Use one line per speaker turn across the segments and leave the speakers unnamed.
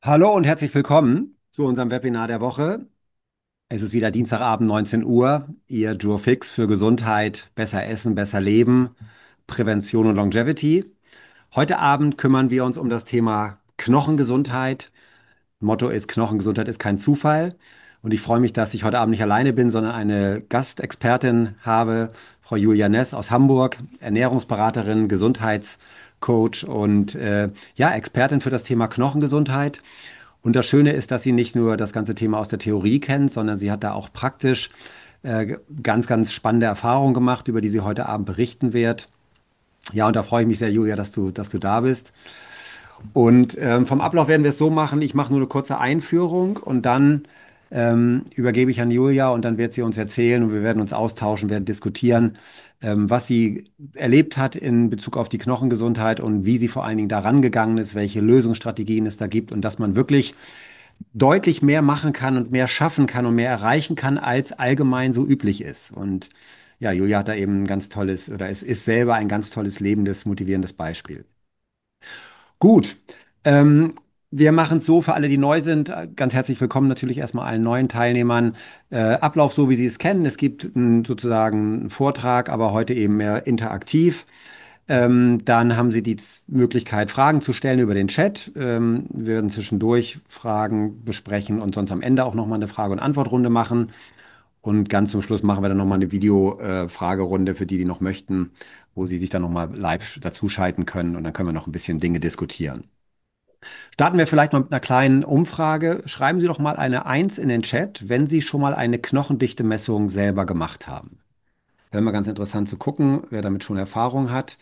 Hallo und herzlich willkommen zu unserem Webinar der Woche. Es ist wieder Dienstagabend 19 Uhr, Ihr Jour fix für Gesundheit, besser essen, besser leben, Prävention und Longevity. Heute Abend kümmern wir uns um das Thema Knochengesundheit. Motto ist, Knochengesundheit ist kein Zufall. Und ich freue mich, dass ich heute Abend nicht alleine bin, sondern eine Gastexpertin habe, Frau Julia Ness aus Hamburg, Ernährungsberaterin, Gesundheitscoach und ja, Expertin für das Thema Knochengesundheit. Und das Schöne ist, dass sie nicht nur das ganze Thema aus der Theorie kennt, sondern sie hat da auch praktisch ganz, ganz spannende Erfahrungen gemacht, über die sie heute Abend berichten wird. Ja, und da freue ich mich sehr, Julia, dass du da bist. Und vom Ablauf werden wir es so machen, ich mache nur eine kurze Einführung und dann übergebe ich an Julia und dann wird sie uns erzählen und wir werden uns austauschen, werden diskutieren, was sie erlebt hat in Bezug auf die Knochengesundheit und wie sie vor allen Dingen daran gegangen ist, welche Lösungsstrategien es da gibt und dass man wirklich deutlich mehr machen kann und mehr schaffen kann und mehr erreichen kann, als allgemein so üblich ist. Und ja, Julia hat da eben ein ganz tolles, oder es ist selber ein ganz tolles, lebendes, motivierendes Beispiel. Gut. Ähm, Wir machen es so für alle, die neu sind. Ganz herzlich willkommen natürlich erstmal allen neuen Teilnehmern. Ablauf so, wie Sie es kennen. Es gibt sozusagen einen Vortrag, aber heute eben mehr interaktiv. Dann haben Sie die Möglichkeit, Fragen zu stellen über den Chat. Wir werden zwischendurch Fragen besprechen und sonst am Ende auch nochmal eine Frage- und Antwortrunde machen. Und ganz zum Schluss machen wir dann nochmal eine Video-Fragerunde für die, die noch möchten, wo Sie sich dann nochmal live dazuschalten können und dann können wir noch ein bisschen Dinge diskutieren. Starten wir vielleicht mal mit einer kleinen Umfrage. Schreiben Sie doch mal eine Eins in den Chat, wenn Sie schon mal eine Knochendichte-Messung selber gemacht haben. Wäre mal ganz interessant zu gucken, wer damit schon Erfahrung hat.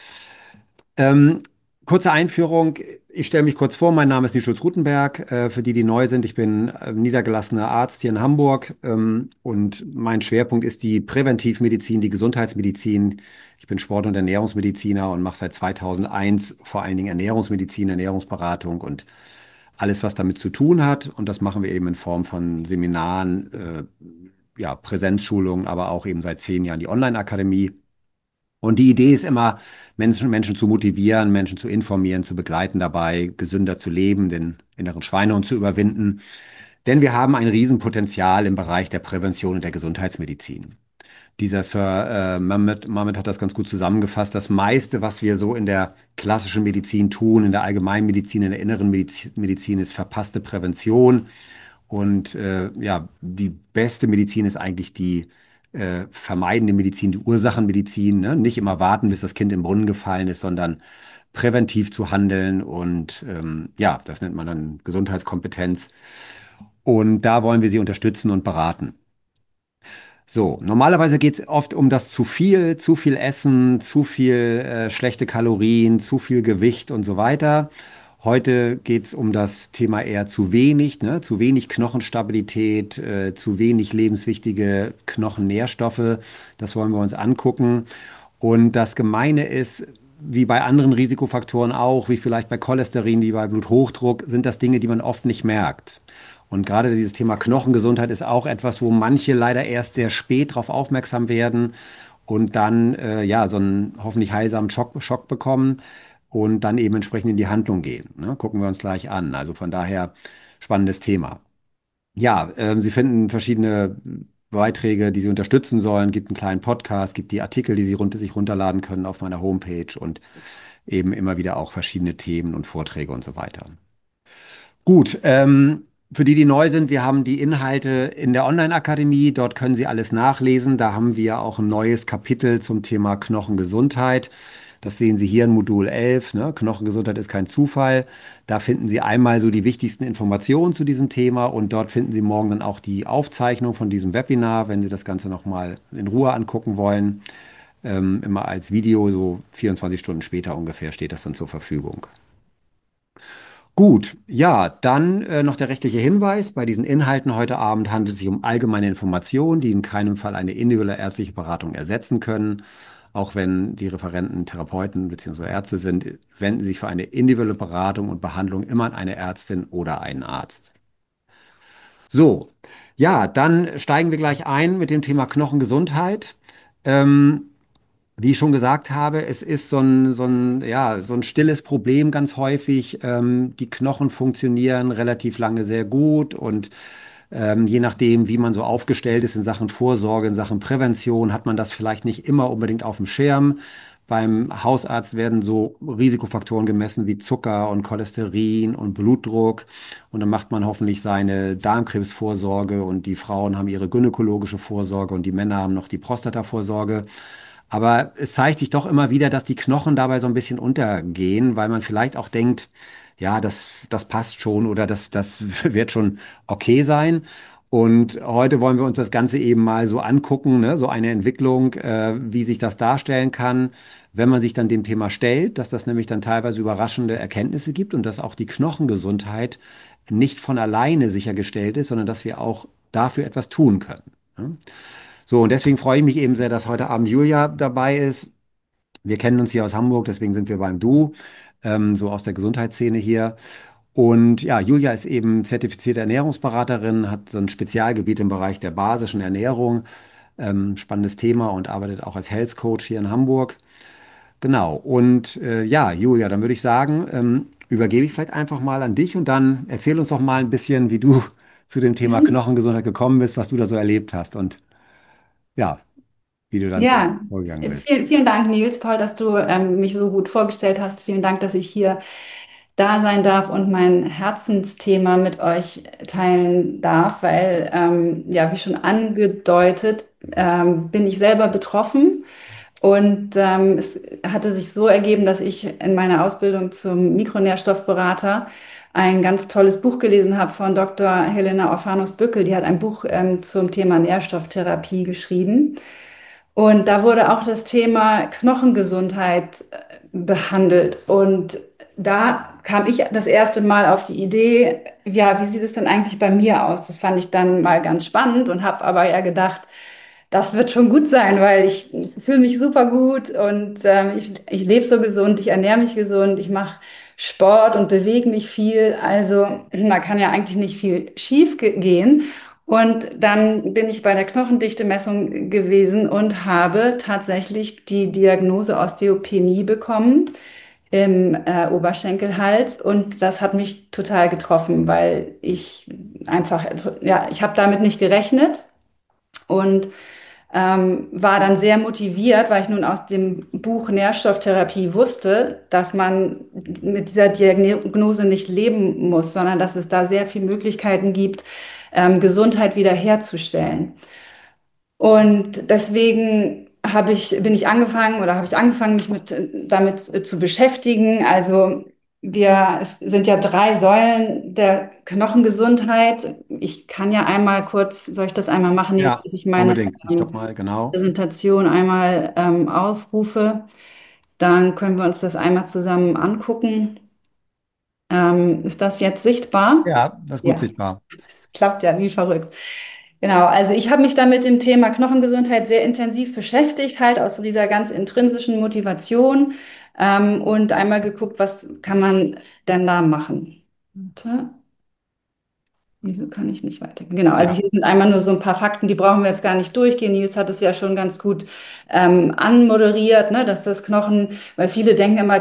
Ähm, Kurze Einführung. Ich stelle mich kurz vor. Mein Name ist Nischulz Rutenberg. Für die, die neu sind, ich bin niedergelassener Arzt hier in Hamburg und mein Schwerpunkt ist die Präventivmedizin, die Gesundheitsmedizin. Ich bin Sport- und Ernährungsmediziner und mache seit 2001 vor allen Dingen Ernährungsmedizin, Ernährungsberatung und alles, was damit zu tun hat. Und das machen wir eben in Form von Seminaren, ja, Präsenzschulungen, aber auch eben seit 10 Jahren die Online-Akademie. Und die Idee ist immer, Menschen zu motivieren, Menschen zu informieren, zu begleiten dabei, gesünder zu leben, den inneren Schweinehund zu überwinden. Denn wir haben ein Riesenpotenzial im Bereich der Prävention und der Gesundheitsmedizin. Dieser Sir Mamet hat das ganz gut zusammengefasst. Das meiste, was wir so in der klassischen Medizin tun, in der Allgemeinmedizin, in der inneren Medizin, ist verpasste Prävention. Und ja, die beste Medizin ist eigentlich die vermeidende Medizin, die Ursachenmedizin. Ne? Nicht immer warten, bis das Kind im Brunnen gefallen ist, sondern präventiv zu handeln. Und ja, das nennt man dann Gesundheitskompetenz. Und da wollen wir Sie unterstützen und beraten. So, normalerweise geht es oft um das zu viel Essen, zu viel schlechte Kalorien, zu viel Gewicht und so weiter. Heute geht es um das Thema eher zu wenig, ne? Zu wenig Knochenstabilität, zu wenig lebenswichtige Knochennährstoffe. Das wollen wir uns angucken. Und das Gemeine ist, wie bei anderen Risikofaktoren auch, wie vielleicht bei Cholesterin, wie bei Bluthochdruck, sind das Dinge, die man oft nicht merkt. Und gerade dieses Thema Knochengesundheit ist auch etwas, wo manche leider erst sehr spät darauf aufmerksam werden und dann ja so einen hoffentlich heilsamen Schock bekommen und dann eben entsprechend in die Handlung gehen. Ne? Gucken wir uns gleich an. Also von daher spannendes Thema. Ja, Sie finden verschiedene Beiträge, die Sie unterstützen sollen. Gibt einen kleinen Podcast, gibt die Artikel, die Sie sich runterladen können auf meiner Homepage und eben immer wieder auch verschiedene Themen und Vorträge und so weiter. Gut, für die, die neu sind, wir haben die Inhalte in der Online-Akademie. Dort können Sie alles nachlesen. Da haben wir auch ein neues Kapitel zum Thema Knochengesundheit. Das sehen Sie hier in Modul 11. Ne? Knochengesundheit ist kein Zufall. Da finden Sie einmal so die wichtigsten Informationen zu diesem Thema und dort finden Sie morgen dann auch die Aufzeichnung von diesem Webinar, wenn Sie das Ganze nochmal in Ruhe angucken wollen. Immer als Video, so 24 Stunden später ungefähr steht das dann zur Verfügung. Gut, ja, dann noch der rechtliche Hinweis. Bei diesen Inhalten heute Abend handelt es sich um allgemeine Informationen, die in keinem Fall eine individuelle ärztliche Beratung ersetzen können. Auch wenn die Referenten Therapeuten bzw. Ärzte sind, wenden Sie sich für eine individuelle Beratung und Behandlung immer an eine Ärztin oder einen Arzt. So, ja, dann steigen wir gleich ein mit dem Thema Knochengesundheit. Ähm, Wie ich schon gesagt habe, es ist ja, so ein stilles Problem ganz häufig. Die Knochen funktionieren relativ lange sehr gut und je nachdem, wie man so aufgestellt ist in Sachen Vorsorge, in Sachen Prävention, hat man das vielleicht nicht immer unbedingt auf dem Schirm. Beim Hausarzt werden so Risikofaktoren gemessen wie Zucker und Cholesterin und Blutdruck. Und dann macht man hoffentlich seine Darmkrebsvorsorge und die Frauen haben ihre gynäkologische Vorsorge und die Männer haben noch die Prostatavorsorge. Aber es zeigt sich doch immer wieder, dass die Knochen dabei so ein bisschen untergehen, weil man vielleicht auch denkt, ja, das passt schon oder das wird schon okay sein. Und heute wollen wir uns das Ganze eben mal so angucken, ne? So eine Entwicklung, wie sich das darstellen kann, wenn man sich dann dem Thema stellt, dass das nämlich dann teilweise überraschende Erkenntnisse gibt und dass auch die Knochengesundheit nicht von alleine sichergestellt ist, sondern dass wir auch dafür etwas tun können. Ne? So, und deswegen freue ich mich eben sehr, dass heute Abend Julia dabei ist. Wir kennen uns hier aus Hamburg, deswegen sind wir beim Du, so aus der Gesundheitsszene hier. Und ja, Julia ist eben zertifizierte Ernährungsberaterin, hat so ein Spezialgebiet im Bereich der basischen Ernährung, spannendes Thema und arbeitet auch als Health Coach hier in Hamburg. Genau. Und ja, Julia, dann würde ich sagen, übergebe ich vielleicht einfach mal an dich und dann erzähl uns doch mal ein bisschen, wie du zu dem Thema Knochengesundheit gekommen bist, was du da so erlebt hast und ja, wie du dann so
Ja,
vorgegangen bist.
vielen Dank, Nils. Toll, dass du mich so gut vorgestellt hast. Vielen Dank, dass ich hier da sein darf und mein Herzensthema mit euch teilen darf, weil, ja, wie schon angedeutet, bin ich selber betroffen. Und es hatte sich so ergeben, dass ich in meiner Ausbildung zum Mikronährstoffberater ein ganz tolles Buch gelesen habe von Dr. Helena Orphanos-Bückel. Die hat ein Buch zum Thema Nährstofftherapie geschrieben. Und da wurde auch das Thema Knochengesundheit behandelt. Und da kam ich das erste Mal auf die Idee, ja, wie sieht es denn eigentlich bei mir aus? Das fand ich dann mal ganz spannend und habe aber ja gedacht, das wird schon gut sein, weil ich fühle mich super gut und ich lebe so gesund, ich ernähre mich gesund, ich mache Sport und bewege mich viel. Also da kann ja eigentlich nicht viel schief gehen. Und dann bin ich bei der Knochendichte-Messung gewesen und habe tatsächlich die Diagnose Osteopenie bekommen im Oberschenkelhals. Und das hat mich total getroffen, weil ich einfach, ja, ich habe damit nicht gerechnet und war dann sehr motiviert, weil ich nun aus dem Buch Nährstofftherapie wusste, dass man mit dieser Diagnose nicht leben muss, sondern dass es da sehr viele Möglichkeiten gibt, Gesundheit wiederherzustellen. Und deswegen bin ich angefangen oder habe ich angefangen, mich damit zu beschäftigen. Also es sind ja drei Säulen der Knochengesundheit. Ich kann ja einmal kurz, soll ich das einmal machen, Nils,
Ja,
dass ich meine
unbedingt. Ich stopp mal, genau.
Präsentation einmal aufrufe. Dann können wir uns das einmal zusammen angucken. Ist das jetzt sichtbar?
Ja, das ist gut
Ja.
sichtbar.
Das klappt ja wie verrückt. Genau, also ich habe mich da mit dem Thema Knochengesundheit sehr intensiv beschäftigt, halt aus dieser ganz intrinsischen Motivation und einmal geguckt, was kann man denn da machen. Warte, wieso kann ich nicht weiter? Genau, also
Ja,
hier sind einmal nur so ein paar Fakten, die brauchen wir jetzt gar nicht durchgehen. Nils hat es ja schon ganz gut anmoderiert, ne, dass das Knochen, weil viele denken immer,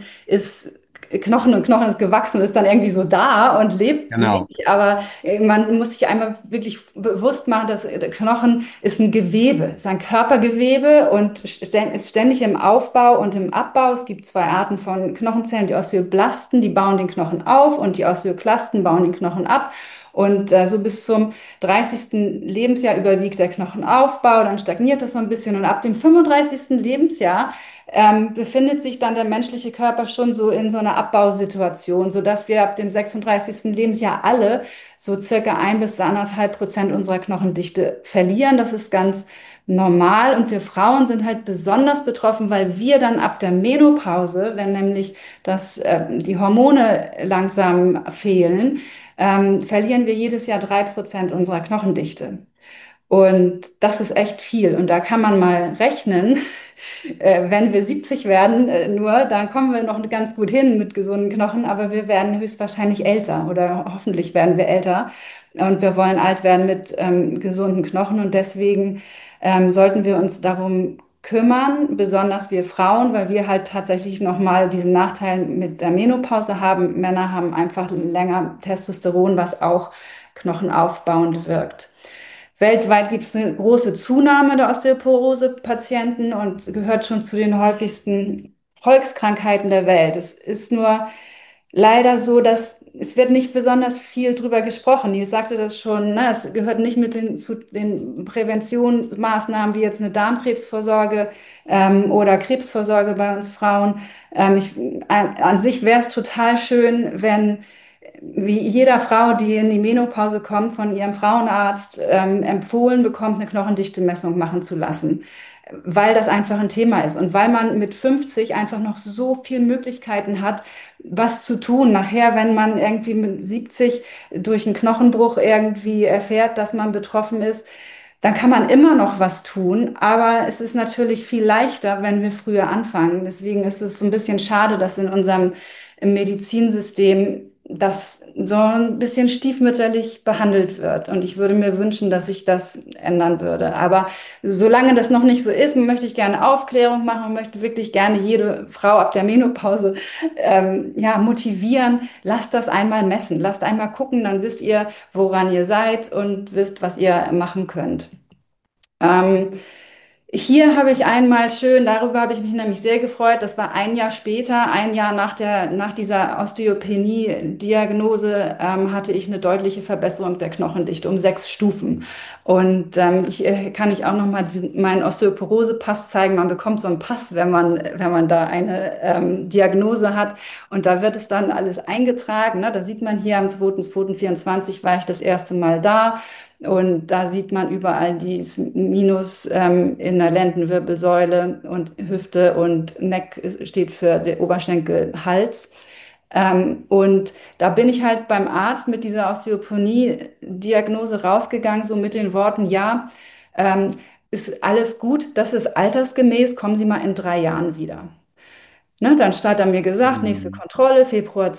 Knochen und Knochen ist gewachsen, ist dann irgendwie so da und lebt
genau.
nicht. Aber man muss sich einmal wirklich bewusst machen, dass der Knochen ist ein Gewebe, ist ein Körpergewebe und ist ständig im Aufbau und im Abbau. Es gibt zwei Arten von Knochenzellen, die Osteoblasten, die bauen den Knochen auf und die Osteoklasten bauen den Knochen ab. Und so bis zum 30. Lebensjahr überwiegt der Knochenaufbau, dann stagniert das so ein bisschen und ab dem 35. Lebensjahr befindet sich dann der menschliche Körper schon so in so einer Abbausituation, sodass wir ab dem 36. Lebensjahr alle so circa 1 bis 1,5% unserer Knochendichte verlieren. Das ist ganz normal und wir Frauen sind halt besonders betroffen, weil wir dann ab der Menopause, wenn nämlich die Hormone langsam fehlen, verlieren wir jedes Jahr 3% unserer Knochendichte. Und das ist echt viel. Und da kann man mal rechnen, wenn wir 70 werden, nur, dann kommen wir noch ganz gut hin mit gesunden Knochen, aber wir werden höchstwahrscheinlich älter oder hoffentlich werden wir älter. Und wir wollen alt werden mit gesunden Knochen und deswegen sollten wir uns darum kümmern, besonders wir Frauen, weil wir halt tatsächlich nochmal diesen Nachteil mit der Menopause haben. Männer haben einfach länger Testosteron, was auch knochenaufbauend wirkt. Weltweit gibt es eine große Zunahme der Osteoporose-Patienten und gehört schon zu den häufigsten Volkskrankheiten der Welt. Es ist nur leider so, dass es wird nicht besonders viel drüber gesprochen. Nils sagte das schon, ne? Es gehört nicht zu den Präventionsmaßnahmen wie jetzt eine Darmkrebsvorsorge oder Krebsvorsorge bei uns Frauen. An sich wäre es total schön, wenn wie jeder Frau, die in die Menopause kommt, von ihrem Frauenarzt empfohlen bekommt, eine Knochendichte-Messung machen zu lassen, weil das einfach ein Thema ist und weil man mit 50 einfach noch so viele Möglichkeiten hat, was zu tun. Nachher, wenn man irgendwie mit 70 durch einen Knochenbruch irgendwie erfährt, dass man betroffen ist, dann kann man immer noch was tun, aber es ist natürlich viel leichter, wenn wir früher anfangen. Deswegen ist es so ein bisschen schade, dass in unserem im Medizinsystem das so ein bisschen stiefmütterlich behandelt wird. Und ich würde mir wünschen, dass sich das ändern würde. Aber solange das noch nicht so ist, möchte ich gerne Aufklärung machen und möchte wirklich gerne jede Frau ab der Menopause ja, motivieren. Lasst das einmal messen, lasst einmal gucken, dann wisst ihr, woran ihr seid und wisst, was ihr machen könnt. Ähm, Hier habe ich einmal schön, darüber habe ich mich nämlich sehr gefreut. Das war ein Jahr später, ein Jahr nach dieser Osteopenie-Diagnose, hatte ich eine deutliche Verbesserung der Knochendichte um 6 Stufen. Und kann ich auch noch mal meinen Osteoporose-Pass zeigen. Man bekommt so einen Pass, wenn man da eine Diagnose hat. Und da wird es dann alles eingetragen. Ne? Da sieht man hier am 2.2.24 war ich das erste Mal da. Und da sieht man überall dieses Minus in der Lendenwirbelsäule und Hüfte und Neck steht für den Oberschenkel, Hals. Und da bin ich halt beim Arzt mit dieser Osteopenie-Diagnose rausgegangen, so mit den Worten, ja, ähm, ist alles gut, das ist altersgemäß, kommen Sie mal in 3 Jahren wieder. Ne, dann hat er mir gesagt, nächste
Hm.
Kontrolle, Februar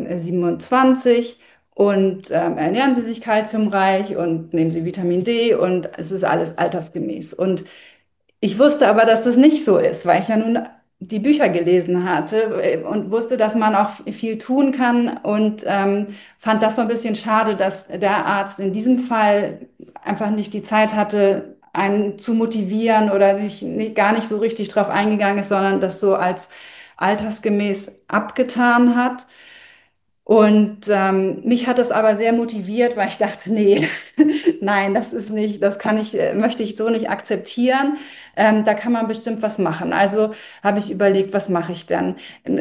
2027 und ernähren Sie sich kalziumreich und nehmen Sie Vitamin D und es ist alles altersgemäß. Und ich wusste aber, dass das nicht so ist, weil ich ja nun die Bücher gelesen hatte und wusste, dass man auch viel tun kann und fand das so ein bisschen schade, dass der Arzt in diesem Fall einfach nicht die Zeit hatte, einen zu motivieren oder gar nicht so richtig drauf eingegangen ist, sondern das so als altersgemäß abgetan hat. Und mich hat das aber sehr motiviert, weil ich dachte, nee, nein, das ist nicht, das kann ich, möchte ich so nicht akzeptieren. Da kann man bestimmt was machen. Also habe ich überlegt, was mache ich denn?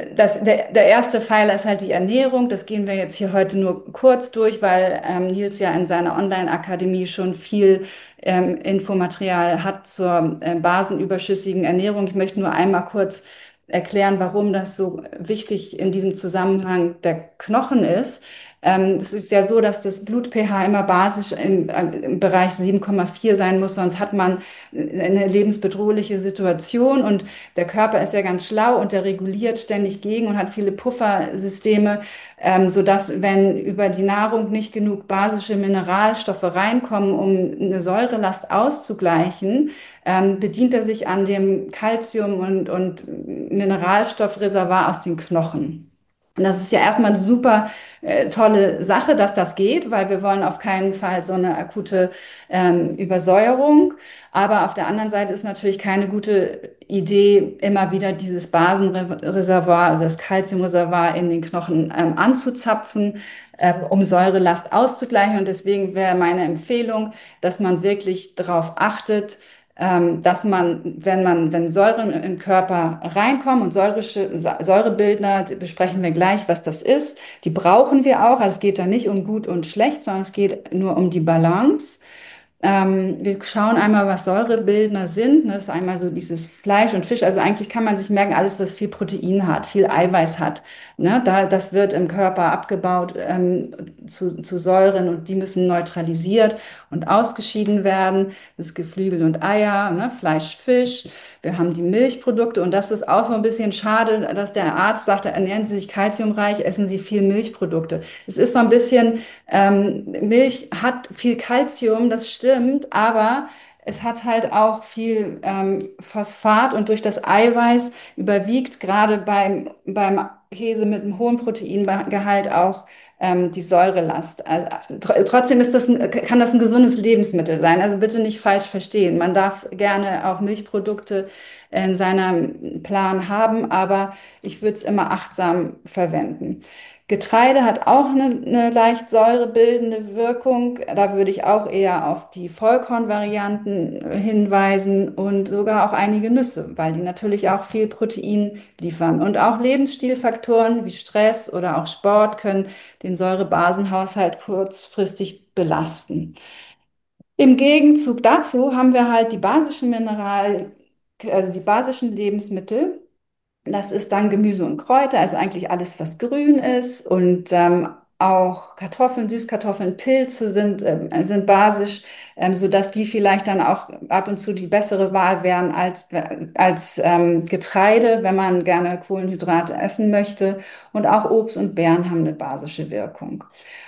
Der erste Pfeiler ist halt die Ernährung. Das gehen wir jetzt hier heute nur kurz durch, weil Nils ja in seiner Online-Akademie schon viel Infomaterial hat zur basenüberschüssigen Ernährung. Ich möchte nur einmal kurz erklären, warum das so wichtig in diesem Zusammenhang der Knochen ist. Es ist ja so, dass das Blut-pH immer basisch im Bereich 7,4 sein muss, sonst hat man eine lebensbedrohliche Situation und der Körper ist ja ganz schlau und der reguliert ständig gegen und hat viele Puffersysteme, sodass, wenn über die Nahrung nicht genug basische Mineralstoffe reinkommen, um eine Säurelast auszugleichen, bedient er sich an dem Calcium- und Mineralstoffreservoir aus den Knochen. Und das ist ja erstmal eine super tolle Sache, dass das geht, weil wir wollen auf keinen Fall so eine akute Übersäuerung. Aber auf der anderen Seite ist natürlich keine gute Idee, immer wieder dieses Basenreservoir, also das Calciumreservoir in den Knochen anzuzapfen, um Säurelast auszugleichen. Und deswegen wäre meine Empfehlung, dass man wirklich darauf achtet, dass wenn Säuren im Körper reinkommen und Säurebildner, besprechen wir gleich, was das ist, die brauchen wir auch. Also es geht da nicht um gut und schlecht, sondern es geht nur um die Balance. Wir schauen einmal, was Säurebildner sind. Das ist einmal so dieses Fleisch und Fisch. Also eigentlich kann man sich merken, alles, was viel Protein hat, viel Eiweiß hat. Ne? Das wird im Körper abgebaut zu Säuren und die müssen neutralisiert und ausgeschieden werden. Das ist Geflügel und Eier, ne? Fleisch, Fisch. Wir haben die Milchprodukte und das ist auch so ein bisschen schade, dass der Arzt sagte, ernähren Sie sich kalziumreich, essen Sie viel Milchprodukte. Es ist so ein bisschen Milch hat viel Kalzium, das stimmt, aber es hat halt auch viel Phosphat und durch das Eiweiß überwiegt gerade beim Käse mit einem hohen Proteingehalt auch die Säurelast. Also, trotzdem ist kann das ein gesundes Lebensmittel sein. Also bitte nicht falsch verstehen. Man darf gerne auch Milchprodukte in seinem Plan haben, aber ich würde es immer achtsam verwenden. Getreide hat auch eine leicht säurebildende Wirkung. Da würde ich auch eher auf die Vollkornvarianten hinweisen und sogar auch einige Nüsse, weil die natürlich auch viel Protein liefern. Und auch Lebensstilfaktoren wie Stress oder auch Sport können den Säurebasenhaushalt kurzfristig belasten. Im Gegenzug dazu haben wir halt die basischen also die basischen Lebensmittel. Das ist dann Gemüse und Kräuter, also eigentlich alles, was grün ist. Und auch Kartoffeln, Süßkartoffeln, Pilze sind basisch, sodass die vielleicht dann auch ab und zu die bessere Wahl wären als Getreide, wenn man gerne Kohlenhydrate essen möchte. Und auch Obst und Beeren haben eine basische Wirkung.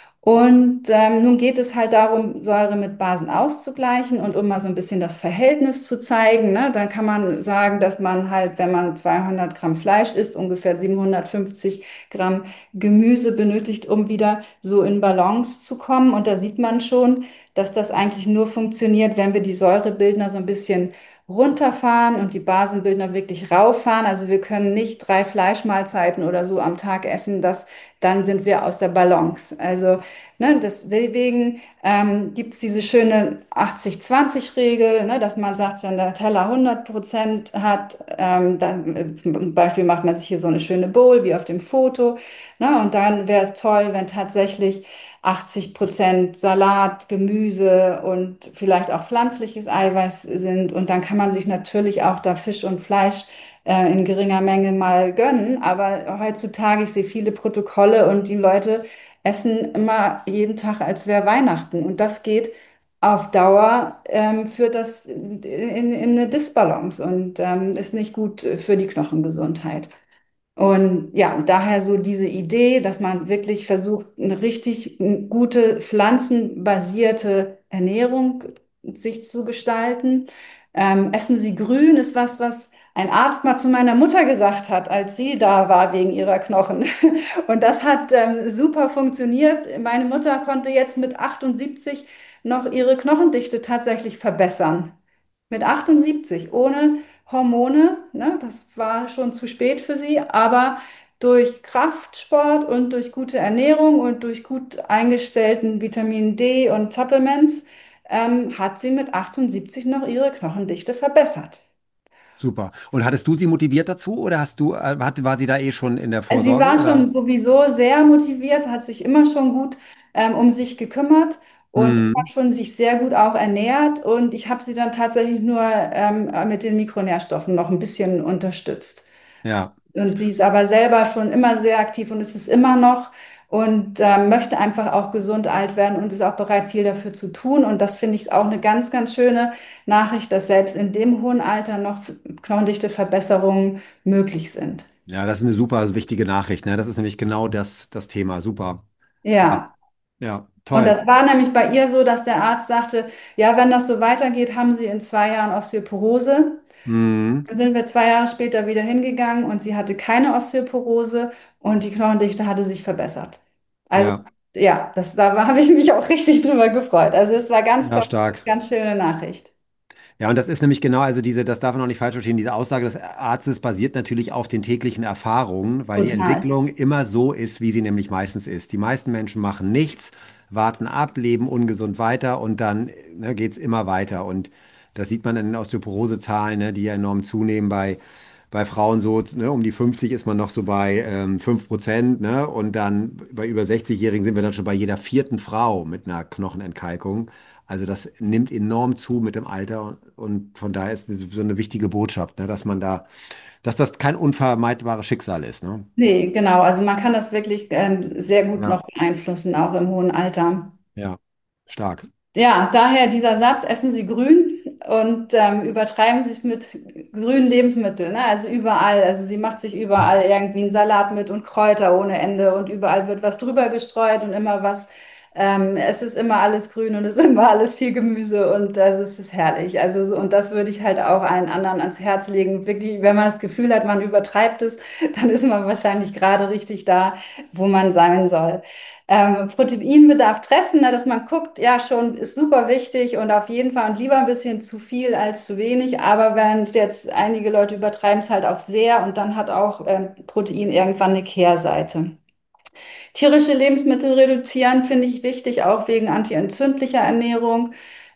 Und nun geht es halt darum, Säure mit Basen auszugleichen und um mal so ein bisschen das Verhältnis zu zeigen, ne, dann kann man sagen, dass man halt, wenn man 200 Gramm Fleisch isst, ungefähr 750 Gramm Gemüse benötigt, um wieder so in Balance zu kommen. Und da sieht man schon, dass das eigentlich nur funktioniert, wenn wir die Säurebildner so ein bisschen runterfahren und die Basenbildner wirklich rauffahren. Also wir können nicht 3 Fleischmahlzeiten oder so am Tag essen, dann sind wir aus der Balance. Also ne, deswegen gibt es diese schöne 80-20-Regel, ne, dass man sagt, wenn der Teller 100% hat, dann zum Beispiel macht man sich hier so eine schöne Bowl wie auf dem Foto. Ne, und dann wäre es toll, wenn tatsächlich 80% Salat, Gemüse und vielleicht auch pflanzliches Eiweiß sind. Und dann kann man sich natürlich auch da Fisch und Fleisch in geringer Menge mal gönnen. Aber heutzutage, ich sehe viele Protokolle und die Leute essen immer jeden Tag, als wäre Weihnachten. Und das geht auf Dauer, führt das in eine Disbalance und ist nicht gut für die Knochengesundheit. Und ja, daher so diese Idee, dass man wirklich versucht, eine richtig gute pflanzenbasierte Ernährung sich zu gestalten. Essen Sie grün ist was ein Arzt mal zu meiner Mutter gesagt hat, als sie da war wegen ihrer Knochen. Und das hat super funktioniert. Meine Mutter konnte jetzt mit 78 noch ihre Knochendichte tatsächlich verbessern. Mit 78, ohne Hormone, ne, das war schon zu spät für sie, aber durch Kraftsport und durch gute Ernährung und durch gut eingestellten Vitamin D und Supplements hat sie mit 78 noch ihre Knochendichte verbessert.
Super. Und hattest du sie motiviert dazu oder war sie da eh schon in der
Sie
Vorsorge
war
oder
schon
hast?
sowieso sehr motiviert, hat sich immer schon gut um sich gekümmert und hat
Mhm.
schon sich sehr gut auch ernährt. Und ich habe sie dann tatsächlich nur mit den Mikronährstoffen noch ein bisschen unterstützt.
Ja.
Und sie ist aber selber schon immer sehr aktiv und ist es immer noch und möchte einfach auch gesund alt werden und ist auch bereit, viel dafür zu tun. Und das finde ich auch eine ganz, ganz schöne Nachricht, dass selbst in dem hohen Alter noch Knochendichte-Verbesserungen möglich sind.
Ja, das ist eine super wichtige Nachricht, ne? Das ist nämlich genau das Thema. Super. Ja,
Ja.
ja,
Und
toll.
das war nämlich bei ihr so, dass der Arzt sagte, ja, wenn das so weitergeht, haben Sie in 2 Jahren Osteoporose.
Mhm.
Dann sind wir 2 Jahre später wieder hingegangen und sie hatte keine Osteoporose und die Knochendichte hatte sich verbessert. Also
Ja,
ja, habe ich mich auch richtig drüber gefreut. Also es war ganz
ja,
toll,
stark.
ganz schöne Nachricht.
Ja, und das ist nämlich genau, also das darf man auch nicht falsch verstehen, diese Aussage des Arztes basiert natürlich auf den täglichen Erfahrungen, weil die
Total.
Entwicklung immer so ist, wie sie nämlich meistens ist. Die meisten Menschen machen nichts, warten ab, leben ungesund weiter und dann geht es immer weiter. Und das sieht man in den Osteoporosezahlen, ne, die ja enorm zunehmen bei Frauen so, ne, um die 50 ist man noch so bei 5%, ne, und dann bei über 60-Jährigen sind wir dann schon bei jeder vierten Frau mit einer Knochenentkalkung. Also das nimmt enorm zu mit dem Alter und von daher ist es so eine wichtige Botschaft, ne, dass das kein unvermeidbares Schicksal ist, ne?
Nee, genau. Also man kann das wirklich sehr gut
Ja,
noch beeinflussen, auch im hohen Alter.
ja, stark.
Ja, daher dieser Satz, essen Sie grün und übertreiben Sie es mit grünen Lebensmitteln. Ne? Also überall, also sie macht sich überall irgendwie einen Salat mit und Kräuter ohne Ende und überall wird was drüber gestreut und immer was. Es ist immer alles grün und es ist immer alles viel Gemüse und es ist herrlich. Also und das würde ich halt auch allen anderen ans Herz legen. Wirklich, wenn man das Gefühl hat, man übertreibt es, dann ist man wahrscheinlich gerade richtig da, wo man sein soll. Proteinbedarf treffen, ne, dass man guckt, ja, schon ist super wichtig und auf jeden Fall und lieber ein bisschen zu viel als zu wenig. Aber wenn es jetzt einige Leute übertreiben, es halt auch sehr und dann hat auch Protein irgendwann eine Kehrseite. Tierische Lebensmittel reduzieren finde ich wichtig, auch wegen antientzündlicher Ernährung.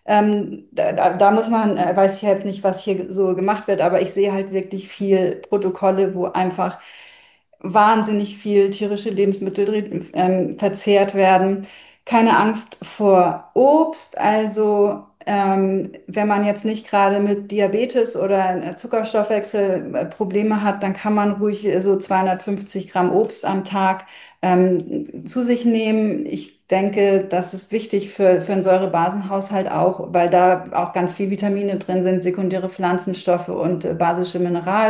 Da muss man, weiß ich jetzt nicht, was hier so gemacht wird, aber ich sehe halt wirklich viel Protokolle, wo einfach wahnsinnig viel tierische Lebensmittel drin, verzehrt werden. Keine Angst vor Obst. Also wenn man jetzt nicht gerade mit Diabetes oder Zuckerstoffwechsel Probleme hat, dann kann man ruhig so 250 Gramm Obst am Tag zu sich nehmen. Ich denke, das ist wichtig für einen Säurebasenhaushalt auch, weil da auch ganz viel Vitamine drin sind, sekundäre Pflanzenstoffe und basische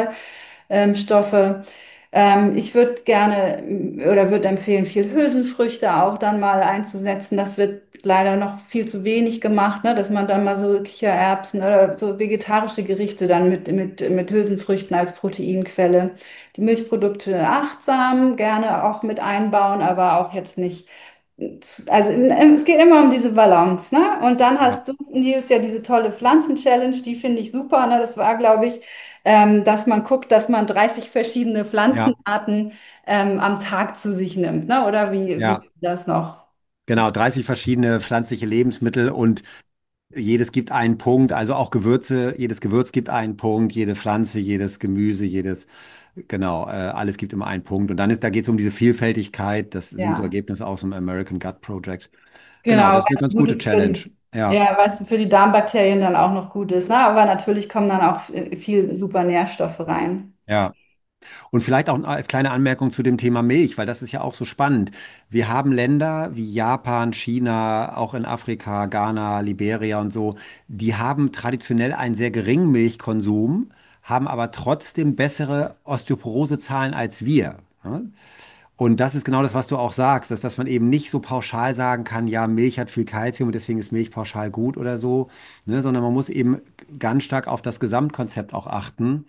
Mineralstoffe. Ich würde gerne oder würde empfehlen, viel Hülsenfrüchte auch dann mal einzusetzen. Das wird leider noch viel zu wenig gemacht, ne? Dass man dann mal so Kichererbsen oder so vegetarische Gerichte dann mit Hülsenfrüchten als Proteinquelle. Die Milchprodukte achtsam, gerne auch mit einbauen, aber auch jetzt nicht. Also es geht immer um diese Balance, ne? Und dann
Ja,
hast du, Nils, ja diese tolle Pflanzen-Challenge, die finde ich super, ne? Das war, glaube ich, dass man guckt, dass man 30 verschiedene
ja,
Pflanzenarten am Tag zu sich nimmt, ne? Oder wie
ja.
ist das noch?
Genau, 30 verschiedene pflanzliche Lebensmittel und jedes gibt einen Punkt, also auch Gewürze, jedes Gewürz gibt einen Punkt, jede Pflanze, jedes Gemüse, genau, alles gibt immer einen Punkt. Und da geht es um diese Vielfältigkeit, das sind so
Ja,
Ergebnisse aus dem American Gut Project. Genau,
genau,
das ist eine
was
ganz
gut
gute
ist für
Challenge.
die,
Ja,
ja, was für die Darmbakterien dann auch noch gut ist, ne? Aber natürlich kommen dann auch viel super Nährstoffe rein.
ja. Und vielleicht auch als kleine Anmerkung zu dem Thema Milch, weil das ist ja auch so spannend. Wir haben Länder wie Japan, China, auch in Afrika, Ghana, Liberia und so, die haben traditionell einen sehr geringen Milchkonsum, haben aber trotzdem bessere Osteoporosezahlen als wir. Ja? Und das ist genau das, was du auch sagst, dass man eben nicht so pauschal sagen kann, ja, Milch hat viel Kalzium und deswegen ist Milch pauschal gut oder so, ne? Sondern man muss eben ganz stark auf das Gesamtkonzept auch achten.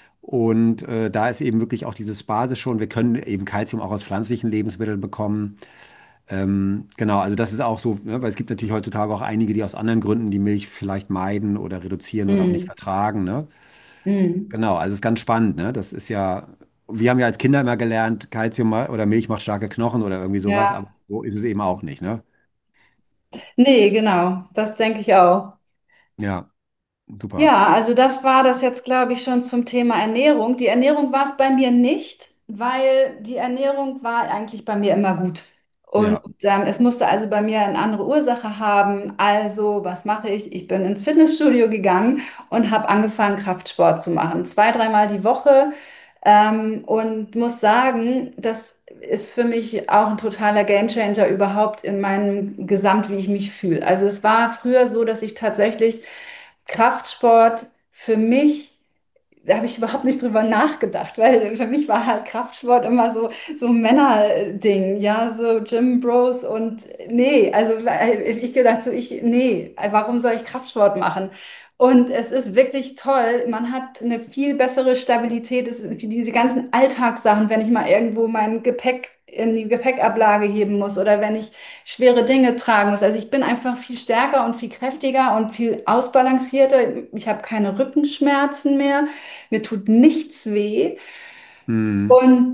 Und da ist eben wirklich auch dieses Basische und wir können eben Kalzium auch aus pflanzlichen Lebensmitteln bekommen. Genau, also das ist auch so, ne, weil es gibt natürlich heutzutage auch einige, die aus anderen Gründen die Milch vielleicht meiden oder reduzieren oder auch nicht
Mm,
vertragen, ne?
mm,
Genau, also es ist ganz spannend, ne? Das ist ja, wir haben ja als Kinder immer gelernt, oder Milch macht starke Knochen oder irgendwie sowas, aber
ja,
so ist es eben auch nicht, ne?
nee, genau, das denke ich auch.
Ja, super.
Ja, also das war das jetzt, glaube ich, schon zum Thema Ernährung. Die Ernährung war es bei mir nicht, weil die Ernährung war eigentlich bei mir immer gut. Und
Ja.
es musste also bei mir eine andere Ursache haben. Also, was mache ich? Ich bin ins Fitnessstudio gegangen und habe angefangen, Kraftsport zu machen. Zwei, dreimal die Woche. Und muss sagen, das ist für mich auch ein totaler Gamechanger überhaupt in meinem Gesamt, wie ich mich fühle. Also es war früher so, dass ich tatsächlich Kraftsport für mich, da habe ich überhaupt nicht drüber nachgedacht, weil für mich war halt Kraftsport immer so ein Männerding, ja, so Gym Bros und nee, also ich gedacht so, nee, warum soll ich Kraftsport machen? Und es ist wirklich toll, man hat eine viel bessere Stabilität, diese ganzen Alltagssachen, wenn ich mal irgendwo mein Gepäck in die Gepäckablage heben muss oder wenn ich schwere Dinge tragen muss. Also ich bin einfach viel stärker und viel kräftiger und viel ausbalancierter. Ich habe keine Rückenschmerzen mehr. Mir tut nichts weh.
Hm.
Und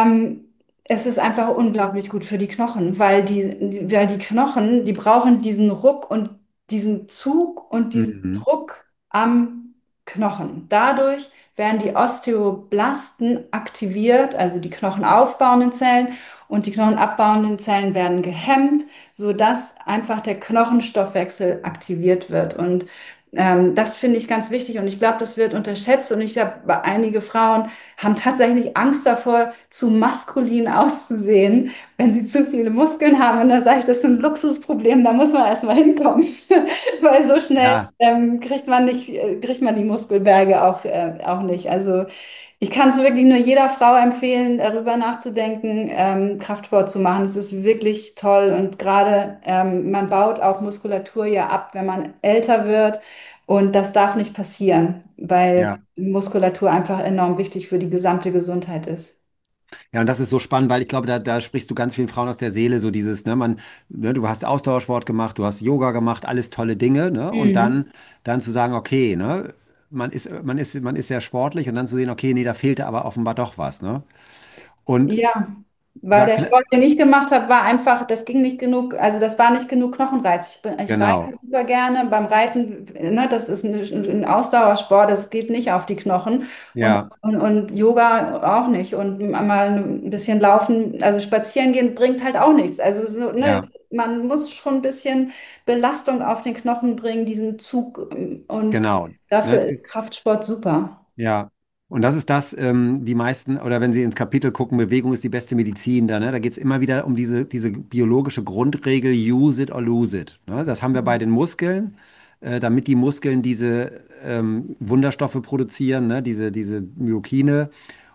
es ist einfach unglaublich gut für die Knochen, weil die Knochen, die brauchen diesen Ruck und diesen Zug und diesen
Mhm.
Druck am Knochen. Dadurch werden die Osteoblasten aktiviert, also die knochenaufbauenden Zellen, und die knochenabbauenden Zellen werden gehemmt, sodass einfach der Knochenstoffwechsel aktiviert wird. Und das finde ich ganz wichtig und ich glaube, das wird unterschätzt und ich habe einige Frauen haben tatsächlich Angst davor, zu maskulin auszusehen, wenn sie zu viele Muskeln haben. Und da sage ich, das ist ein Luxusproblem, da muss man erstmal hinkommen, weil so schnell
Ja,
kriegt man die Muskelberge auch nicht. Also Ich kann es wirklich nur jeder Frau empfehlen, darüber nachzudenken, Kraftsport zu machen. Es ist wirklich toll und gerade man baut auch Muskulatur ja ab, wenn man älter wird und das darf nicht passieren, weil
Ja.
Muskulatur einfach enorm wichtig für die gesamte Gesundheit ist.
Ja, und das ist so spannend, weil ich glaube, da sprichst du ganz vielen Frauen aus der Seele, so dieses, du hast Ausdauersport gemacht, du hast Yoga gemacht, alles tolle Dinge, ne? Und
Mhm.
dann zu sagen, okay, ne? Man ist sehr sportlich und dann zu sehen, okay, nee, da fehlte aber offenbar doch was, ne? Und
Ja, weil
sag
der
vielleicht,
Sport, den ich gemacht habe, war einfach, das ging nicht genug, also das war nicht genug Knochenreiz. Ich reite
genau,
super gerne beim Reiten, ne, das ist ein Ausdauersport, das geht nicht auf die Knochen
ja,
und Yoga auch nicht und mal ein bisschen laufen, also spazieren gehen bringt halt auch nichts. Also so, ne,
ja,
man muss schon ein bisschen Belastung auf den Knochen bringen, diesen Zug und
genau.
dafür
Ne?
ist Kraftsport super.
Ja, und das ist das, die meisten, oder wenn Sie ins Kapitel gucken, Bewegung ist die beste Medizin, da geht es immer wieder um diese biologische Grundregel, use it or lose it. Ne? Das haben wir bei den Muskeln, damit die Muskeln diese Wunderstoffe produzieren, ne? Diese Myokine.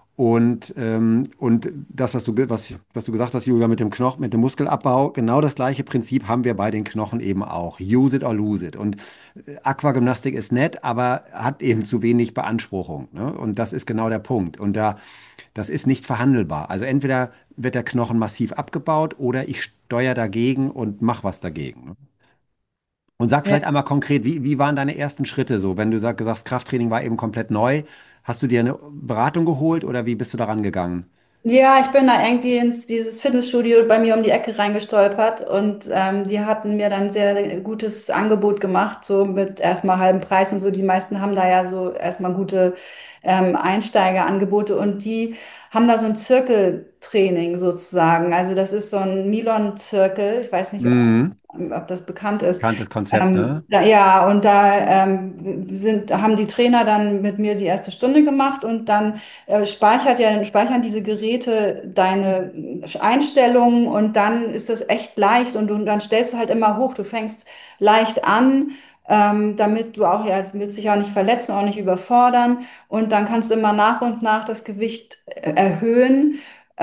Und das, was du gesagt hast, Julia, mit dem Knochen, mit dem Muskelabbau, genau das gleiche Prinzip haben wir bei den Knochen eben auch. Use it or lose it. Und Aquagymnastik ist nett, aber hat eben zu wenig Beanspruchung. Ne? Und das ist genau der Punkt. Das ist nicht verhandelbar. Also entweder wird der Knochen massiv abgebaut oder ich steuere dagegen und mache was dagegen. Ne? Und sag
Ja.
vielleicht einmal konkret, wie waren deine ersten Schritte so? Wenn du sagst, Krafttraining war eben komplett neu, hast du dir eine Beratung geholt oder wie bist du daran gegangen?
Ja, ich bin da irgendwie ins dieses Fitnessstudio bei mir um die Ecke reingestolpert und die hatten mir dann sehr gutes Angebot gemacht, so mit erstmal halbem Preis und so. Die meisten haben da ja so erstmal gute Einsteigerangebote und die haben da so ein Zirkeltraining sozusagen. Also das ist so ein Milon-Zirkel. Ich weiß nicht,
Mhm.
ob das bekannt ist.
Bekanntes Konzept, ne?
Ja, und da haben die Trainer dann mit mir die erste Stunde gemacht und dann speichern diese Geräte deine Einstellungen und dann ist das echt leicht und dann stellst du halt immer hoch. Du fängst leicht an, damit du auch, ja, es wird sich auch nicht verletzen, auch nicht überfordern und dann kannst du immer nach und nach das Gewicht erhöhen.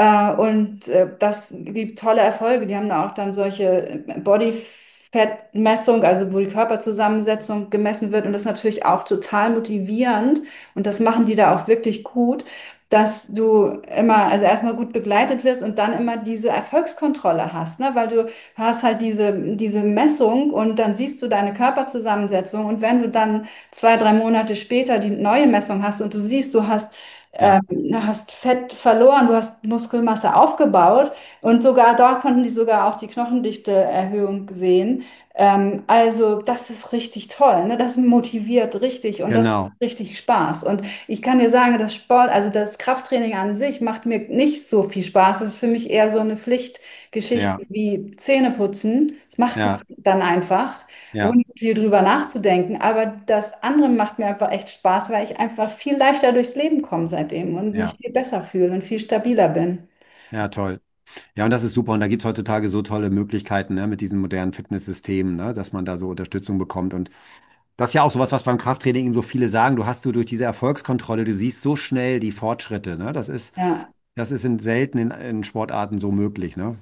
Das gibt tolle Erfolge. Die haben da auch dann solche Bodyfat-Messung, also wo die Körperzusammensetzung gemessen wird. Und das ist natürlich auch total motivierend. Und das machen die da auch wirklich gut, dass du immer, also erstmal gut begleitet wirst und dann immer diese Erfolgskontrolle hast, ne? Weil du hast halt diese Messung und dann siehst du deine Körperzusammensetzung. Und wenn du dann 2, 3 Monate später die neue Messung hast und du siehst, du
Ja,
hast Fett verloren, du hast Muskelmasse aufgebaut und sogar dort konnten die sogar auch die Knochendichteerhöhung sehen. Also das ist richtig toll, ne? Das motiviert richtig und das macht
genau.
richtig Spaß. Und ich kann dir sagen, das Sport, also das Krafttraining an sich macht mir nicht so viel Spaß. Das ist für mich eher so eine Pflichtgeschichte
Ja,
wie Zähneputzen. Das macht man
ja,
dann einfach
ja,
ohne viel drüber nachzudenken. Aber das andere macht mir einfach echt Spaß, weil ich einfach viel leichter durchs Leben komme seitdem und mich
ja,
viel besser fühle und viel stabiler bin.
ja, toll. Ja, und das ist super. Und da gibt es heutzutage so tolle Möglichkeiten, ne, mit diesen modernen Fitnesssystemen, ne, dass man da so Unterstützung bekommt. Und das ist ja auch sowas, was beim Krafttraining eben so viele sagen. Du durch diese Erfolgskontrolle, du siehst so schnell die Fortschritte. Ne?
Ja.
Das ist selten in Sportarten so möglich. Ne?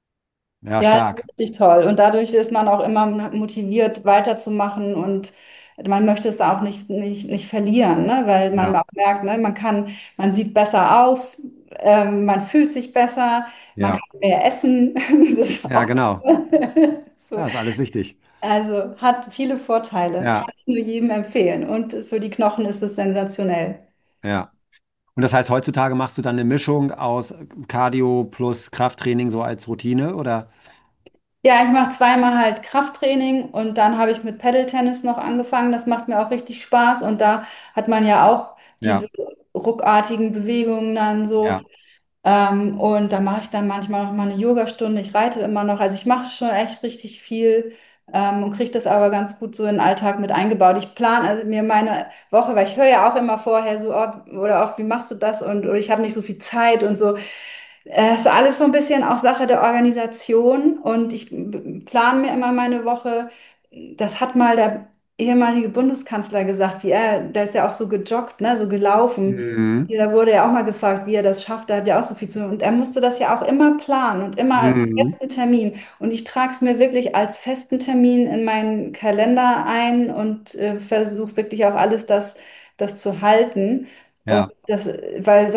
Ja,
Ja, das
stark.
ist richtig toll. Und dadurch ist man auch immer motiviert, weiterzumachen und man möchte es auch nicht verlieren, ne? Weil man
Ja,
auch merkt, ne? Man sieht besser aus, man fühlt sich besser, man
ja,
kann mehr essen. Das ist
ja,
auch
genau.
so.
Ja, ist alles wichtig.
Also hat viele Vorteile, kann
Ja,
ich nur jedem empfehlen. Und für die Knochen ist es sensationell.
ja. Und das heißt, heutzutage machst du dann eine Mischung aus Cardio plus Krafttraining so als Routine, oder?
Ja, ich mache zweimal halt Krafttraining und dann habe ich mit Paddle-Tennis noch angefangen. Das macht mir auch richtig Spaß und da hat man ja auch diese
Ja,
ruckartigen Bewegungen dann so.
ja,
Und da mache ich dann manchmal noch mal eine Yogastunde. Ich reite immer noch. Also ich mache schon echt richtig viel und kriege das aber ganz gut so in den Alltag mit eingebaut. Ich plane also mir meine Woche, weil ich höre ja auch immer vorher so, oder oft, wie machst du das? Oder ich habe nicht so viel Zeit und so. Es ist alles so ein bisschen auch Sache der Organisation und ich plane mir immer meine Woche. Das hat mal der ehemalige Bundeskanzler gesagt, der ist ja auch so gejoggt, ne, so gelaufen.
Mhm.
Da wurde ja auch mal gefragt, wie er das schafft. Da hat ja auch so viel zu. Und er musste das ja auch immer planen und immer als
Mhm.
festen Termin. Und ich trage es mir wirklich als festen Termin in meinen Kalender ein und versuche wirklich auch alles das zu halten. Und
Ja,
das, weil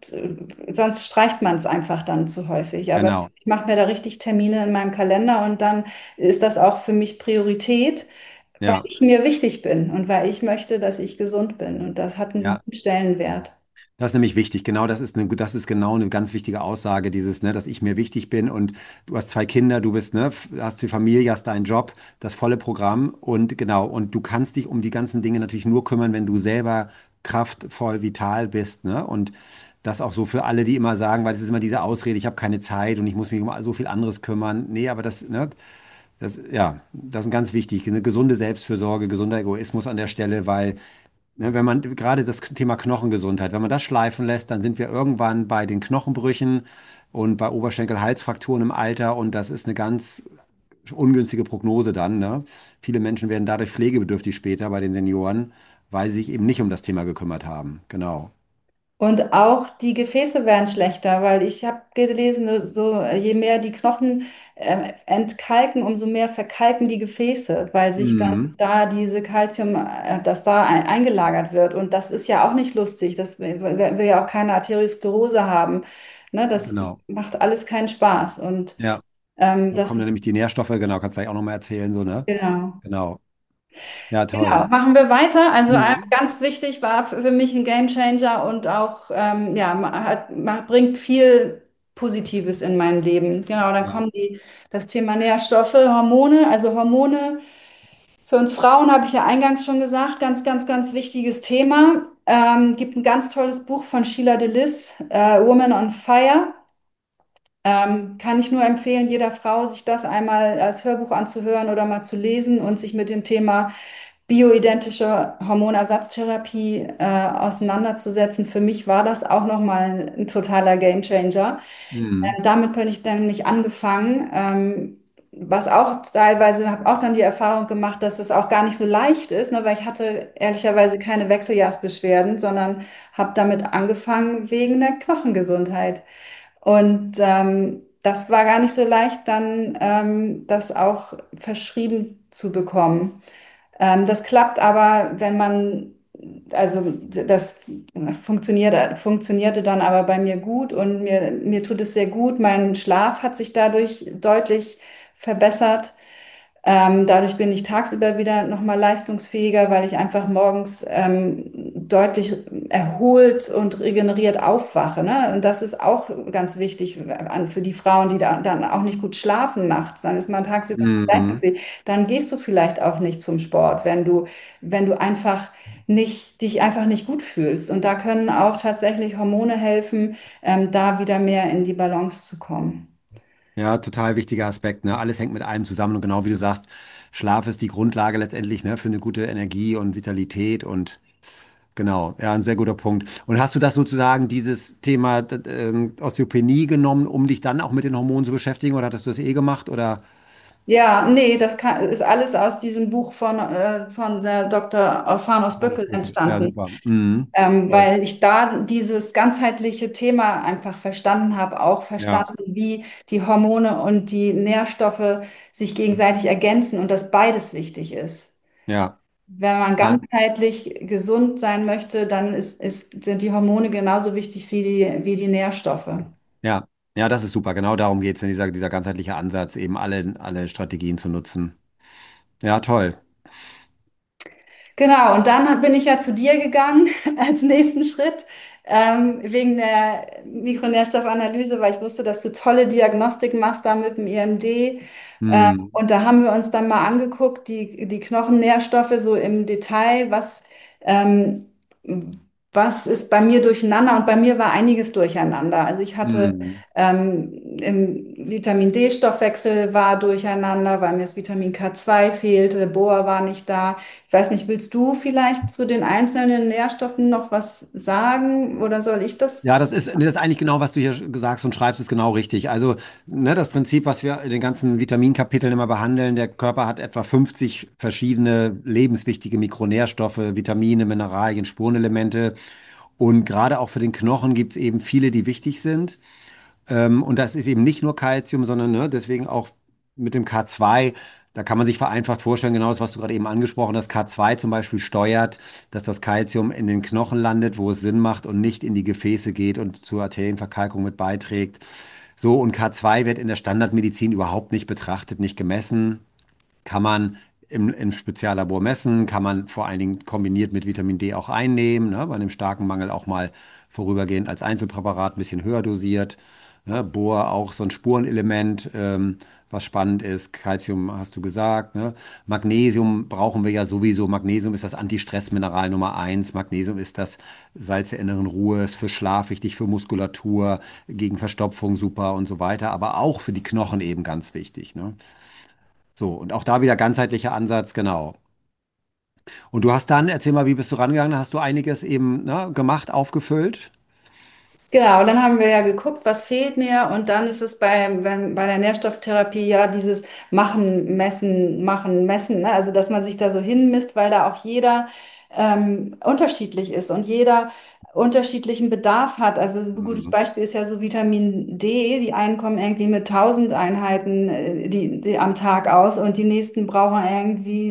sonst streicht man es einfach dann zu häufig. Aber
genau.
ich mache mir da richtig Termine in meinem Kalender und dann ist das auch für mich Priorität, weil
Ja,
ich mir wichtig bin und weil ich möchte, dass ich gesund bin. Und das hat einen
ja.
hohen Stellenwert.
Das ist nämlich wichtig. Genau, das ist genau eine ganz wichtige Aussage, dieses, ne, dass ich mir wichtig bin und du hast zwei Kinder, du bist, ne, hast die Familie, hast deinen Job, das volle Programm und genau, und du kannst dich um die ganzen Dinge natürlich nur kümmern, wenn du selber kraftvoll, vital bist, ne? Und das auch so für alle, die immer sagen, weil es ist immer diese Ausrede, ich habe keine Zeit und ich muss mich um so viel anderes kümmern. Nee, aber das, ne, ja, das ist ganz wichtig. Eine gesunde Selbstfürsorge, gesunder Egoismus an der Stelle, weil ne, wenn man gerade das Thema Knochengesundheit, wenn man das schleifen lässt, dann sind wir irgendwann bei den Knochenbrüchen und bei Oberschenkel-Halsfrakturen im Alter und das ist eine ganz ungünstige Prognose dann, ne? Viele Menschen werden dadurch pflegebedürftig später bei den Senioren, weil sie sich eben nicht um das Thema gekümmert haben. Genau.
Und auch die Gefäße werden schlechter, weil ich habe gelesen, so je mehr die Knochen entkalken, umso mehr verkalken die Gefäße, weil sich dann
Mhm.
da diese Calcium, das da eingelagert wird. Und das ist ja auch nicht lustig. Das will ja auch keine Arteriosklerose haben. Ne, das
Genau.
macht alles keinen Spaß. Und
Ja. Da
das
kommen dann nämlich
ist
die Nährstoffe, genau, kannst du gleich auch nochmal erzählen, so, ne?
genau.
Genau. Ja,
Genau,
toll.
machen wir weiter. Also
Mhm.
ganz wichtig war für mich ein Gamechanger und auch ja, bringt viel Positives in mein Leben. Genau, dann
Ja.
kommen das Thema Nährstoffe, Hormone. Also Hormone für uns Frauen habe ich ja eingangs schon gesagt, ganz, ganz, ganz wichtiges Thema. Gibt ein ganz tolles Buch von Sheila Delis, Woman on Fire. Kann ich nur empfehlen, jeder Frau, sich das einmal als Hörbuch anzuhören oder mal zu lesen und sich mit dem Thema bioidentische Hormonersatztherapie auseinanderzusetzen. Für mich war das auch nochmal ein totaler Gamechanger.
Mhm.
Damit bin ich dann nämlich angefangen, was auch teilweise, habe auch dann die Erfahrung gemacht, dass es auch gar nicht so leicht ist, ne, weil ich hatte ehrlicherweise keine Wechseljahrsbeschwerden, sondern habe damit angefangen wegen der Knochengesundheit. Und das war gar nicht so leicht, dann das auch verschrieben zu bekommen. Das klappt aber, wenn man, also das funktionierte dann aber bei mir gut und mir tut es sehr gut. Mein Schlaf hat sich dadurch deutlich verbessert. Dadurch bin ich tagsüber wieder nochmal leistungsfähiger, weil ich einfach morgens deutlich erholt und regeneriert aufwache, ne? Und das ist auch ganz wichtig für die Frauen, die dann auch nicht gut schlafen nachts. Dann ist man tagsüber nicht
Mhm.
leistungsfähig. Dann gehst du vielleicht auch nicht zum Sport, wenn du einfach dich einfach nicht gut fühlst. Und da können auch tatsächlich Hormone helfen, da wieder mehr in die Balance zu kommen.
Ja, total wichtiger Aspekt, ne? Alles hängt mit allem zusammen und genau wie du sagst, Schlaf ist die Grundlage letztendlich, ne, für eine gute Energie und Vitalität und genau, ja, ein sehr guter Punkt. Und hast du das sozusagen, dieses Thema Osteopenie genommen, um dich dann auch mit den Hormonen zu beschäftigen oder hattest du das eh gemacht oder?
Ja, nee, ist alles aus diesem Buch von der Dr. Alphanos
Alles
Böckel
Gute. Ja,
entstanden,
super. Mhm. Toll.
weil ich da dieses ganzheitliche Thema einfach verstanden habe, auch
Ja,
verstanden, wie die Hormone und die Nährstoffe sich gegenseitig ergänzen und dass beides wichtig ist.
ja,
Wenn man
ja,
ganzheitlich gesund sein möchte, dann sind die Hormone genauso wichtig wie die Nährstoffe.
ja, ja, das ist super. Genau darum geht es, dieser ganzheitliche Ansatz, eben alle Strategien zu nutzen. Ja, toll.
Genau, und dann bin ich ja zu dir gegangen als nächsten Schritt, wegen der Mikronährstoffanalyse, weil ich wusste, dass du tolle Diagnostik machst da mit dem EMD.
Mhm.
Und da haben wir uns dann mal angeguckt, die Knochennährstoffe so im Detail, ähm, was ist bei mir durcheinander? Und bei mir war einiges durcheinander. Also ich hatte
Mhm.
im Vitamin D-Stoffwechsel war durcheinander, weil mir das Vitamin K2 fehlte, Bohr war nicht da. Ich weiß nicht, willst du vielleicht zu den einzelnen Nährstoffen noch was sagen oder soll ich das?
Ja, nee, das ist eigentlich genau, was du hier sagst und schreibst, ist genau richtig. Also, ne, das Prinzip, was wir in den ganzen Vitaminkapiteln immer behandeln, der Körper hat etwa 50 verschiedene lebenswichtige Mikronährstoffe, Vitamine, Mineralien, Spurenelemente. Und gerade auch für den Knochen gibt es eben viele, die wichtig sind. Und das ist eben nicht nur Calcium, sondern ne, deswegen auch mit dem K2, da kann man sich vereinfacht vorstellen, genau das, was du gerade eben angesprochen hast, K2 zum Beispiel steuert, dass das Calcium in den Knochen landet, wo es Sinn macht und nicht in die Gefäße geht und zur Arterienverkalkung mit beiträgt. So, und K2 wird in der Standardmedizin überhaupt nicht betrachtet, nicht gemessen. Kann man im Speziallabor messen, kann man vor allen Dingen kombiniert mit Vitamin D auch einnehmen, ne, bei einem starken Mangel auch mal vorübergehend als Einzelpräparat ein bisschen höher dosiert. Ne, Bohr auch so ein Spurenelement, was spannend ist. Calcium hast du gesagt. Ne? Magnesium brauchen wir ja sowieso. Magnesium ist das Antistressmineral Nummer eins. Magnesium ist das Salz der inneren Ruhe, ist für Schlaf wichtig, für Muskulatur, gegen Verstopfung super und so weiter, aber auch für die Knochen eben ganz wichtig. Ne? So, und auch da wieder ganzheitlicher Ansatz, genau. Und du hast dann, erzähl mal, wie bist du rangegangen? Hast du einiges eben, ne, gemacht, aufgefüllt?
Genau, und dann haben wir ja geguckt, was fehlt mir und dann ist es bei der Nährstofftherapie ja dieses Machen, Messen, Machen, Messen, ne? Also dass man sich da so hinmisst, weil da auch jeder unterschiedlich ist und jeder unterschiedlichen Bedarf hat. Also ein gutes
Mhm.
Beispiel ist ja so Vitamin D. Die einen kommen irgendwie mit 1000 Einheiten die am Tag aus und die nächsten brauchen irgendwie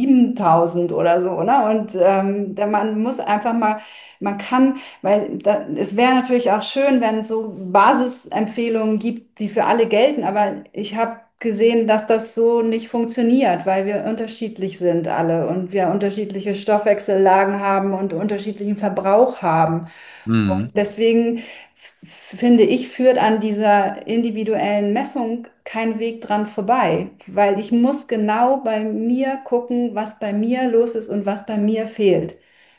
7000 oder so, ne? Und man muss einfach mal, man kann weil es wäre natürlich auch schön, wenn es so Basisempfehlungen gibt, die für alle gelten, aber ich habe gesehen, dass das so nicht funktioniert, weil wir unterschiedlich sind alle und wir unterschiedliche Stoffwechsellagen haben und unterschiedlichen Verbrauch haben.
Mhm.
Deswegen finde ich, führt an dieser individuellen Messung kein Weg dran vorbei, weil ich muss genau bei mir gucken, was bei mir los ist und was bei mir fehlt.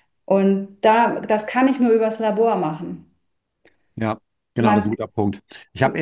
Und das kann ich nur übers Labor machen.
Ja, genau, das ist ein
Man,
guter Punkt. Ich habe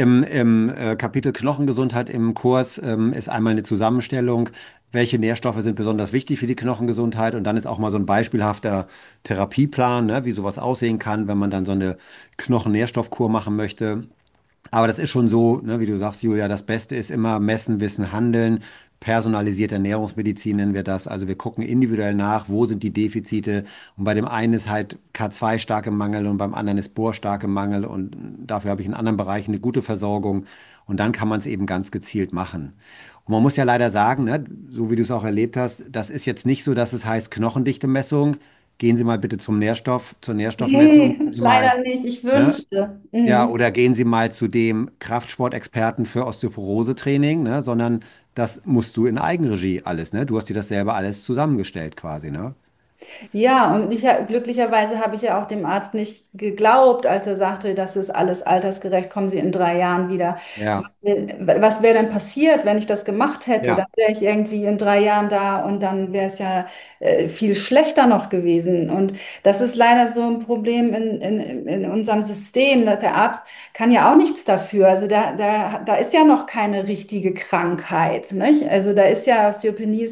im Kapitel Knochengesundheit im Kurs ist einmal eine Zusammenstellung, welche Nährstoffe sind besonders wichtig für die Knochengesundheit und dann ist auch mal so ein beispielhafter Therapieplan, ne, wie sowas aussehen kann, wenn man dann so eine Knochennährstoffkur machen möchte. Aber das ist schon so, ne, wie du sagst, Julia, das Beste ist immer messen, wissen, handeln. Personalisierte Ernährungsmedizin nennen wir das. Also wir gucken individuell nach, wo sind die Defizite. Und bei dem einen ist halt K2 stark im Mangel und beim anderen ist Bohr stark im Mangel. Und dafür habe ich in anderen Bereichen eine gute Versorgung. Und dann kann man es eben ganz gezielt machen. Und man muss ja leider sagen, ne, so wie du es auch erlebt hast, das ist jetzt nicht so, dass es heißt Knochendichte-Messung. Gehen Sie mal bitte zur Nährstoffmessung.
nee,
Gehen Sie mal,
leider nicht. Ich
ne,
wünschte.
ja,
Mhm.
oder gehen Sie mal zu dem Kraftsportexperten für Osteoporose-Training, ne? Sondern das musst du in Eigenregie alles, ne? Du hast dir das selber alles zusammengestellt quasi, ne?
Ja, und glücklicherweise habe ich ja auch dem Arzt nicht geglaubt, als er sagte, das ist alles altersgerecht, kommen Sie in 3 Jahren wieder.
Ja,
Was wäre denn passiert, wenn ich das gemacht hätte? Dann
ja,
wäre ich irgendwie in 3 Jahren da und dann wäre es ja viel schlechter noch gewesen. Und das ist leider so ein Problem in unserem System. Der Arzt kann ja auch nichts dafür. Also da ist ja noch keine richtige Krankheit, nicht? Also da ist ja Osteopenie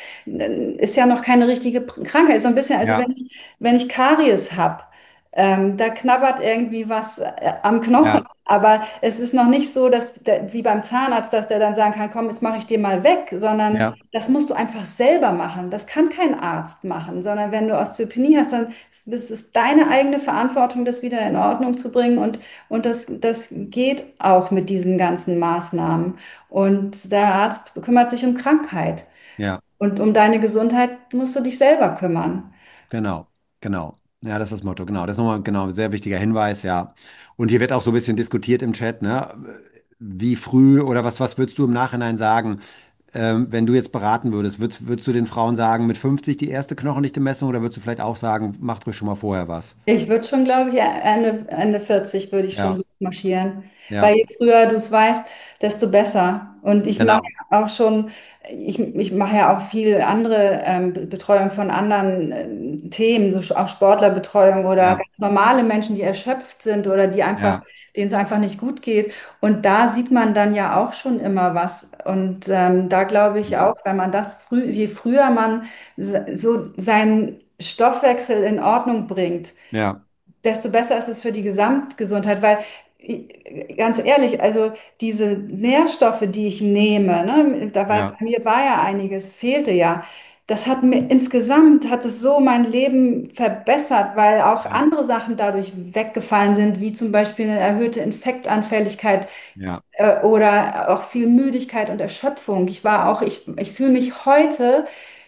ist ja noch keine richtige Krankheit. So ein bisschen, also
ja,
wenn ich Karies habe, da knabbert irgendwie was am Knochen.
ja,
Aber es ist noch nicht so, dass wie beim Zahnarzt, dass der dann sagen kann, komm, jetzt mache ich dir mal weg, sondern
ja,
das musst du einfach selber machen. Das kann kein Arzt machen, sondern wenn du Osteopenie hast, dann ist es deine eigene Verantwortung, das wieder in Ordnung zu bringen und das geht auch mit diesen ganzen Maßnahmen. Und der Arzt kümmert sich um Krankheit.
ja,
Und um deine Gesundheit musst du dich selber kümmern.
genau, genau. Ja, das ist das Motto, genau. Das ist nochmal genau ein sehr wichtiger Hinweis, ja. Und hier wird auch so ein bisschen diskutiert im Chat, ne? Wie früh oder was würdest du im Nachhinein sagen, wenn du jetzt beraten würdest? Würdest du den Frauen sagen, mit 50 die erste knochendichte Messung oder würdest du vielleicht auch sagen, macht ruhig schon mal vorher was?
Ich würde schon, glaube ich, Ende 40 würde ich schon
Ja,
losmarschieren.
ja.
Weil je früher du es weißt, desto besser. Und ich mache
Genau.
auch schon, ich mache ja auch viel andere Betreuung von anderen Themen, so auch Sportlerbetreuung oder
Ja,
ganz normale Menschen, die erschöpft sind oder die einfach,
ja,
denen es einfach nicht gut geht. Und da sieht man dann ja auch schon immer was. Und da glaube ich
mhm.
auch, wenn man das je früher man so seinen Stoffwechsel in Ordnung bringt,
Ja,
desto besser ist es für die Gesamtgesundheit, weil ganz ehrlich, also diese Nährstoffe, die ich nehme, ne, dabei bei
ja,
mir war ja einiges, fehlte ja. Das hat mir insgesamt hat es so mein Leben verbessert, weil auch
ja,
andere Sachen dadurch weggefallen sind, wie zum Beispiel eine erhöhte Infektanfälligkeit
ja,
oder auch viel Müdigkeit und Erschöpfung. Ich fühle mich heute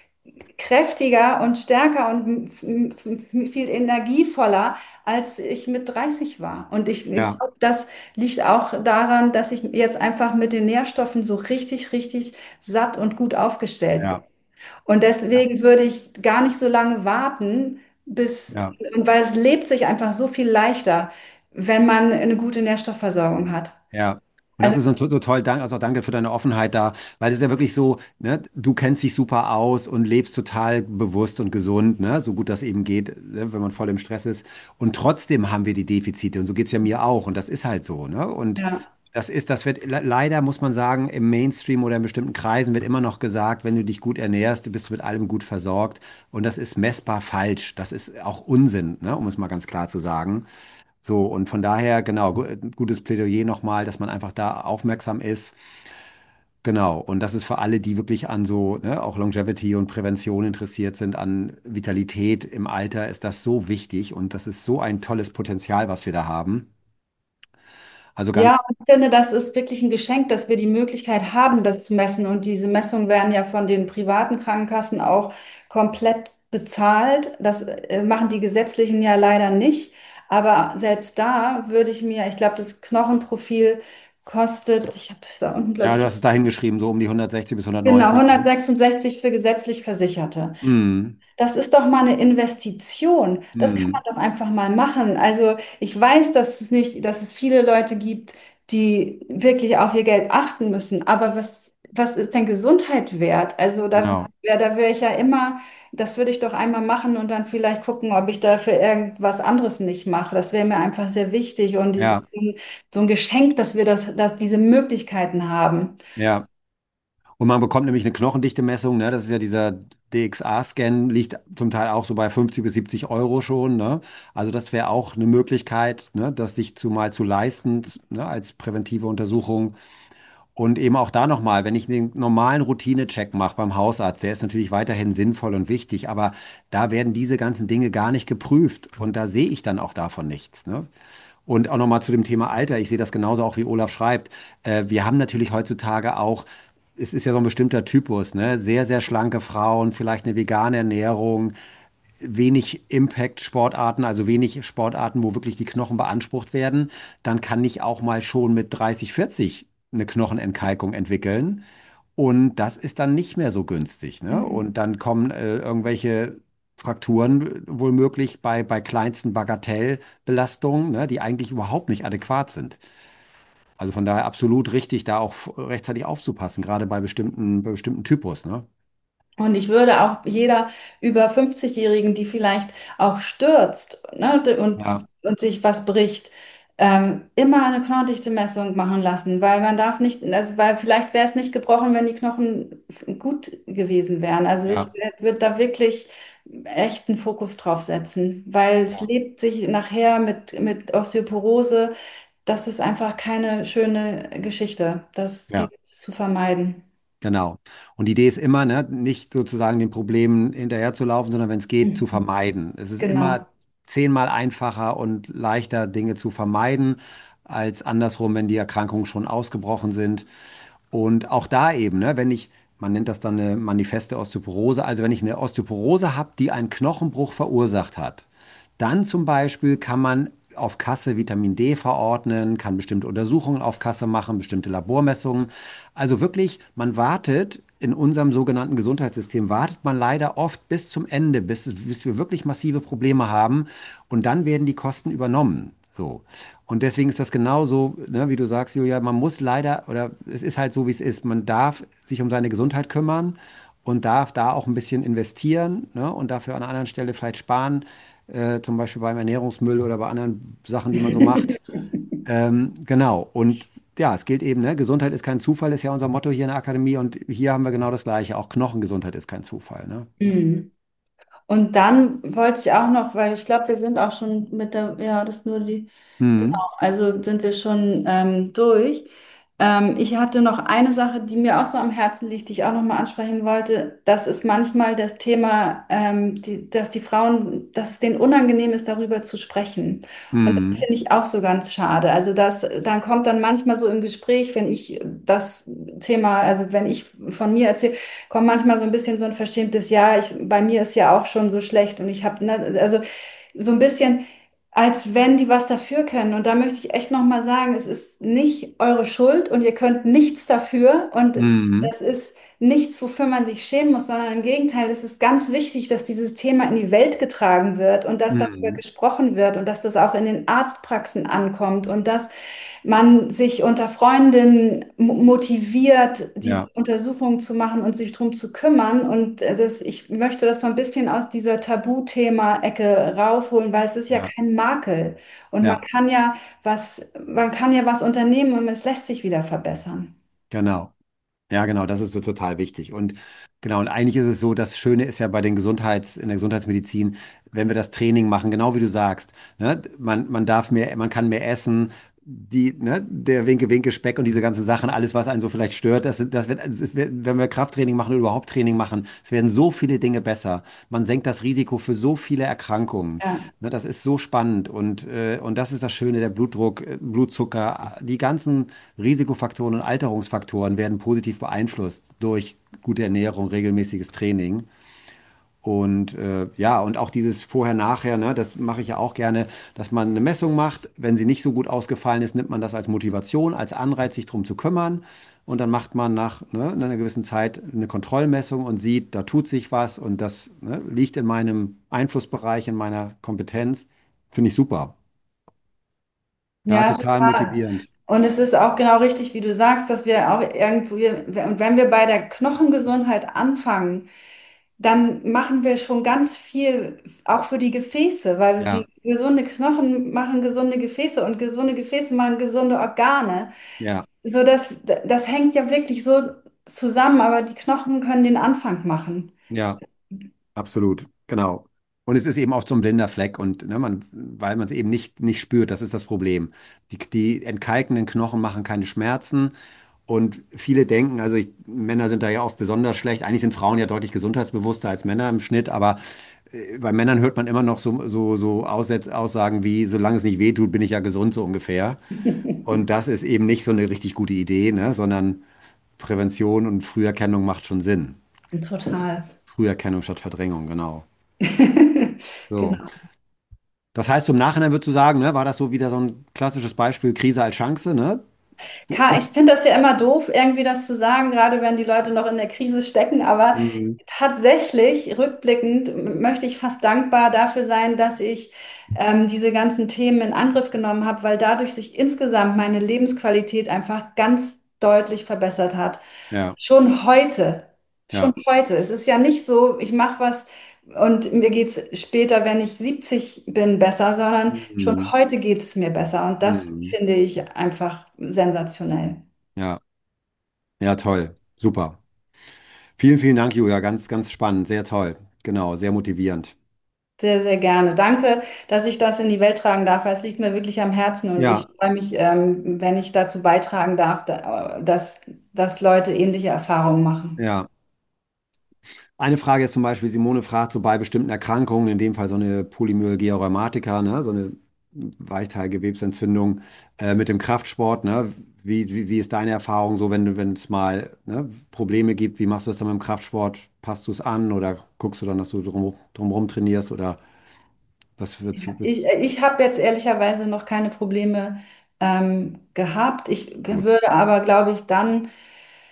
kräftiger und stärker und viel energievoller, als ich mit 30 war. Und ich
ja,
glaube, das liegt auch daran, dass ich jetzt einfach mit den Nährstoffen so richtig, richtig satt und gut aufgestellt bin.
ja,
Und
ja,
deswegen würde ich gar nicht so lange warten,
ja.
und weil es lebt sich einfach so viel leichter, wenn man eine gute Nährstoffversorgung hat.
Ja. Und das
Also
ist so toll, also danke für deine Offenheit da, weil es ist ja wirklich so, ne, du kennst dich super aus und lebst total bewusst und gesund, ne, so gut das eben geht, ne, wenn man voll im Stress ist. Und trotzdem haben wir die Defizite und so geht's ja mir auch und das ist halt so, ne? Und
ja,
das wird leider, muss man sagen, im Mainstream oder in bestimmten Kreisen wird immer noch gesagt, wenn du dich gut ernährst, bist du mit allem gut versorgt. Und das ist messbar falsch. Das ist auch Unsinn, ne, um es mal ganz klar zu sagen. So, und von daher, genau, gutes Plädoyer nochmal, dass man einfach da aufmerksam ist. Genau, und das ist für alle, die wirklich an so, ne, auch Longevity und Prävention interessiert sind, an Vitalität im Alter, ist das so wichtig und das ist so ein tolles Potenzial, was wir da haben. Also
ja,
ganz,
und ich finde, das ist wirklich ein Geschenk, dass wir die Möglichkeit haben, das zu messen. Und diese Messungen werden ja von den privaten Krankenkassen auch komplett bezahlt. Das machen die gesetzlichen ja leider nicht. Aber selbst da würde ich mir, ich glaube, das Knochenprofil kostet, ich habe es da unten, glaube
ja, du
ich,
hast es da hingeschrieben, so um die 160 bis
genau,
190.
166 für gesetzlich Versicherte.
Mhm.
Das ist doch mal eine Investition. Das kann man
Mhm.
doch einfach mal machen. Also ich weiß, dass es viele Leute gibt, die wirklich auf ihr Geld achten müssen. Aber was ist denn Gesundheit wert? Also
Genau.
da wäre ich ja immer, das würde ich doch einmal machen und dann vielleicht gucken, ob ich dafür irgendwas anderes nicht mache. Das wäre mir einfach sehr wichtig und
Ja,
so ein Geschenk, dass diese Möglichkeiten haben.
ja. Und man bekommt nämlich eine Knochendichte-Messung, ne? Das ist ja dieser DXA-Scan, liegt zum Teil auch so bei 50 bis 70 Euro schon, ne? Also das wäre auch eine Möglichkeit, ne? Das sich mal zu leisten, ne? Als präventive Untersuchung. Und eben auch da nochmal, wenn ich den normalen Routinecheck mache beim Hausarzt, der ist natürlich weiterhin sinnvoll und wichtig, aber da werden diese ganzen Dinge gar nicht geprüft und da sehe ich dann auch davon nichts, ne? Und auch nochmal zu dem Thema Alter. Ich sehe das genauso auch wie Olaf schreibt. Wir haben natürlich heutzutage auch, es ist ja so ein bestimmter Typus, ne? Sehr, sehr schlanke Frauen, vielleicht eine vegane Ernährung, wenig Impact-Sportarten, also wenig Sportarten, wo wirklich die Knochen beansprucht werden. Dann kann ich auch mal schon mit 30, 40 eine Knochenentkalkung entwickeln. Und das ist dann nicht mehr so günstig, ne?
Mhm.
Und dann kommen irgendwelche Frakturen womöglich bei kleinsten Bagatellbelastungen, ne, die eigentlich überhaupt nicht adäquat sind. Also von daher absolut richtig, da auch rechtzeitig aufzupassen, gerade bei bestimmten Typus, ne?
Und ich würde auch jeder über 50-Jährigen, die vielleicht auch stürzt, ne,
Ja,
und sich was bricht, immer eine Knochendichte-Messung machen lassen, weil man darf nicht, also weil vielleicht wäre es nicht gebrochen, wenn die Knochen gut gewesen wären. Also
ja,
würde da wirklich echt einen Fokus drauf setzen, weil es
ja,
lebt sich nachher mit Osteoporose. Das ist einfach keine schöne Geschichte. Das
ja.
gilt es zu vermeiden.
Genau. Und die Idee ist immer, ne, nicht sozusagen den Problemen hinterherzulaufen, sondern wenn es geht, zu
Mhm.
vermeiden. Es ist immer
Genau.
10-mal einfacher und leichter, Dinge zu vermeiden, als andersrum, wenn die Erkrankungen schon ausgebrochen sind. Und auch da eben, ne, man nennt das dann eine manifeste Osteoporose, also wenn ich eine Osteoporose habe, die einen Knochenbruch verursacht hat, dann zum Beispiel kann man auf Kasse Vitamin D verordnen, kann bestimmte Untersuchungen auf Kasse machen, bestimmte Labormessungen. Also wirklich, man wartet in unserem sogenannten Gesundheitssystem, wartet man leider oft bis zum Ende, bis wir wirklich massive Probleme haben und dann werden die Kosten übernommen. So. Und deswegen ist das genauso, ne, wie du sagst, Julia, man muss leider, oder es ist halt so, wie es ist, man darf sich um seine Gesundheit kümmern und darf da auch ein bisschen investieren, ne, und dafür an einer anderen Stelle vielleicht sparen, zum Beispiel beim Ernährungsmüll oder bei anderen Sachen, die man so macht. Genau. Und ja, es gilt eben, ne, Gesundheit ist kein Zufall, ist ja unser Motto hier in der Akademie und hier haben wir genau das Gleiche. Auch Knochengesundheit ist kein Zufall, ne?
Mhm. Und dann wollte ich auch noch, weil ich glaube, wir sind auch schon mit der, ja, das ist nur die,
Mhm.
also sind wir schon durch. Ich hatte noch eine Sache, die mir auch so am Herzen liegt, die ich auch noch mal ansprechen wollte. Das ist manchmal das Thema, dass die Frauen, dass es denen unangenehm ist, darüber zu sprechen. Und das
Mhm.
finde ich auch so ganz schade. Also dann kommt dann manchmal so im Gespräch, wenn ich das Thema, also wenn ich von mir erzähle, kommt manchmal so ein bisschen so ein verstimmtes, ja, bei mir ist ja auch schon so schlecht und ich habe, ne, also so ein bisschen, als wenn die was dafür können. Und da möchte ich echt nochmal sagen, es ist nicht eure Schuld und ihr könnt nichts dafür und
Mhm.
es ist nichts, wofür man sich schämen muss, sondern im Gegenteil, es ist ganz wichtig, dass dieses Thema in die Welt getragen wird und dass darüber
Mhm.
gesprochen wird und dass das auch in den Arztpraxen ankommt und dass man sich unter Freundinnen motiviert, diese
Ja,
Untersuchungen zu machen und sich drum zu kümmern. Und ich möchte das so ein bisschen aus dieser Tabuthema-Ecke rausholen, weil es ist ja
ja,
kein Makel. Und
ja,
man kann ja was unternehmen und es lässt sich wieder verbessern.
genau. Ja, genau, das ist so total wichtig. Und genau, und eigentlich ist es so, das Schöne ist ja bei den in der Gesundheitsmedizin, wenn wir das Training machen, genau wie du sagst, ne, man darf mehr, man kann mehr essen, ne, der Winke-Winke-Speck und diese ganzen Sachen, alles, was einen so vielleicht stört, das wird, also wenn wir Krafttraining machen oder überhaupt Training machen, es werden so viele Dinge besser. Man senkt das Risiko für so viele Erkrankungen.
Ja,
Ne, das ist so spannend und das ist das Schöne, der Blutdruck, Blutzucker, die ganzen Risikofaktoren und Alterungsfaktoren werden positiv beeinflusst durch gute Ernährung, regelmäßiges Training. Und ja, und auch dieses Vorher-Nachher, ne, das mache ich ja auch gerne, dass man eine Messung macht. Wenn sie nicht so gut ausgefallen ist, nimmt man das als Motivation, als Anreiz, sich darum zu kümmern. Und dann macht man nach einer gewissen Zeit eine Kontrollmessung und sieht, da tut sich was und das, ne, liegt in meinem Einflussbereich, in meiner Kompetenz. Finde ich super. Ja,
ja,
total
total.
motivierend.
Und es ist auch genau richtig, wie du sagst, dass wir auch irgendwo, und wenn wir bei der Knochengesundheit anfangen, dann machen wir schon ganz viel auch für die Gefäße, weil
Ja,
die gesunde Knochen machen gesunde Gefäße und gesunde Gefäße machen gesunde Organe.
ja,
So das hängt ja wirklich so zusammen, aber die Knochen können den Anfang machen.
ja. Absolut, genau. Und es ist eben auch so ein blinder Fleck und ne, weil man es eben nicht spürt, das ist das Problem. Die entkalkenden Knochen machen keine Schmerzen und viele denken, also Männer sind da ja oft besonders schlecht. Eigentlich sind Frauen ja deutlich gesundheitsbewusster als Männer im Schnitt, aber bei Männern hört man immer noch so Aussagen wie, solange es nicht wehtut, bin ich ja gesund, so ungefähr. Und das ist eben nicht so eine richtig gute Idee, ne, sondern Prävention und Früherkennung macht schon Sinn.
Total.
Früherkennung statt Verdrängung, genau. So.
Genau.
Das heißt, im Nachhinein würdest du sagen, ne, war das so wieder so ein klassisches Beispiel Krise als Chance, ne?
Ich finde das ja immer doof, irgendwie das zu sagen, gerade wenn die Leute noch in der Krise stecken. Aber
Mhm.
tatsächlich, rückblickend, möchte ich fast dankbar dafür sein, dass ich diese ganzen Themen in Angriff genommen habe, weil dadurch sich insgesamt meine Lebensqualität einfach ganz deutlich verbessert hat.
Ja,
Schon heute, schon
ja.
heute. Es ist ja nicht so, ich mache was und mir geht es später, wenn ich 70 bin, besser, sondern schon
Mhm.
heute geht es mir besser. Und das
Mhm.
finde ich einfach sensationell.
Ja, ja, toll. Super. Vielen, vielen Dank, Julia. Ganz, ganz spannend. Sehr toll. Genau, sehr motivierend.
Sehr, sehr gerne. Danke, dass ich das in die Welt tragen darf, weil es liegt mir wirklich am Herzen und
Ja,
ich freue mich, wenn ich dazu beitragen darf, dass Leute ähnliche Erfahrungen machen.
ja. Eine Frage ist zum Beispiel, Simone fragt so bei bestimmten Erkrankungen, in dem Fall so eine Polymyalgia rheumatica, ne, so eine Weichteilgewebsentzündung mit dem Kraftsport, ne? Wie ist deine Erfahrung so, wenn es mal ne, Probleme gibt? Wie machst du das dann mit dem Kraftsport? Passt du es an oder guckst du dann, dass du drumherum trainierst oder
Ich habe jetzt ehrlicherweise noch keine Probleme gehabt. Ich
gut?
würde aber, glaube ich, dann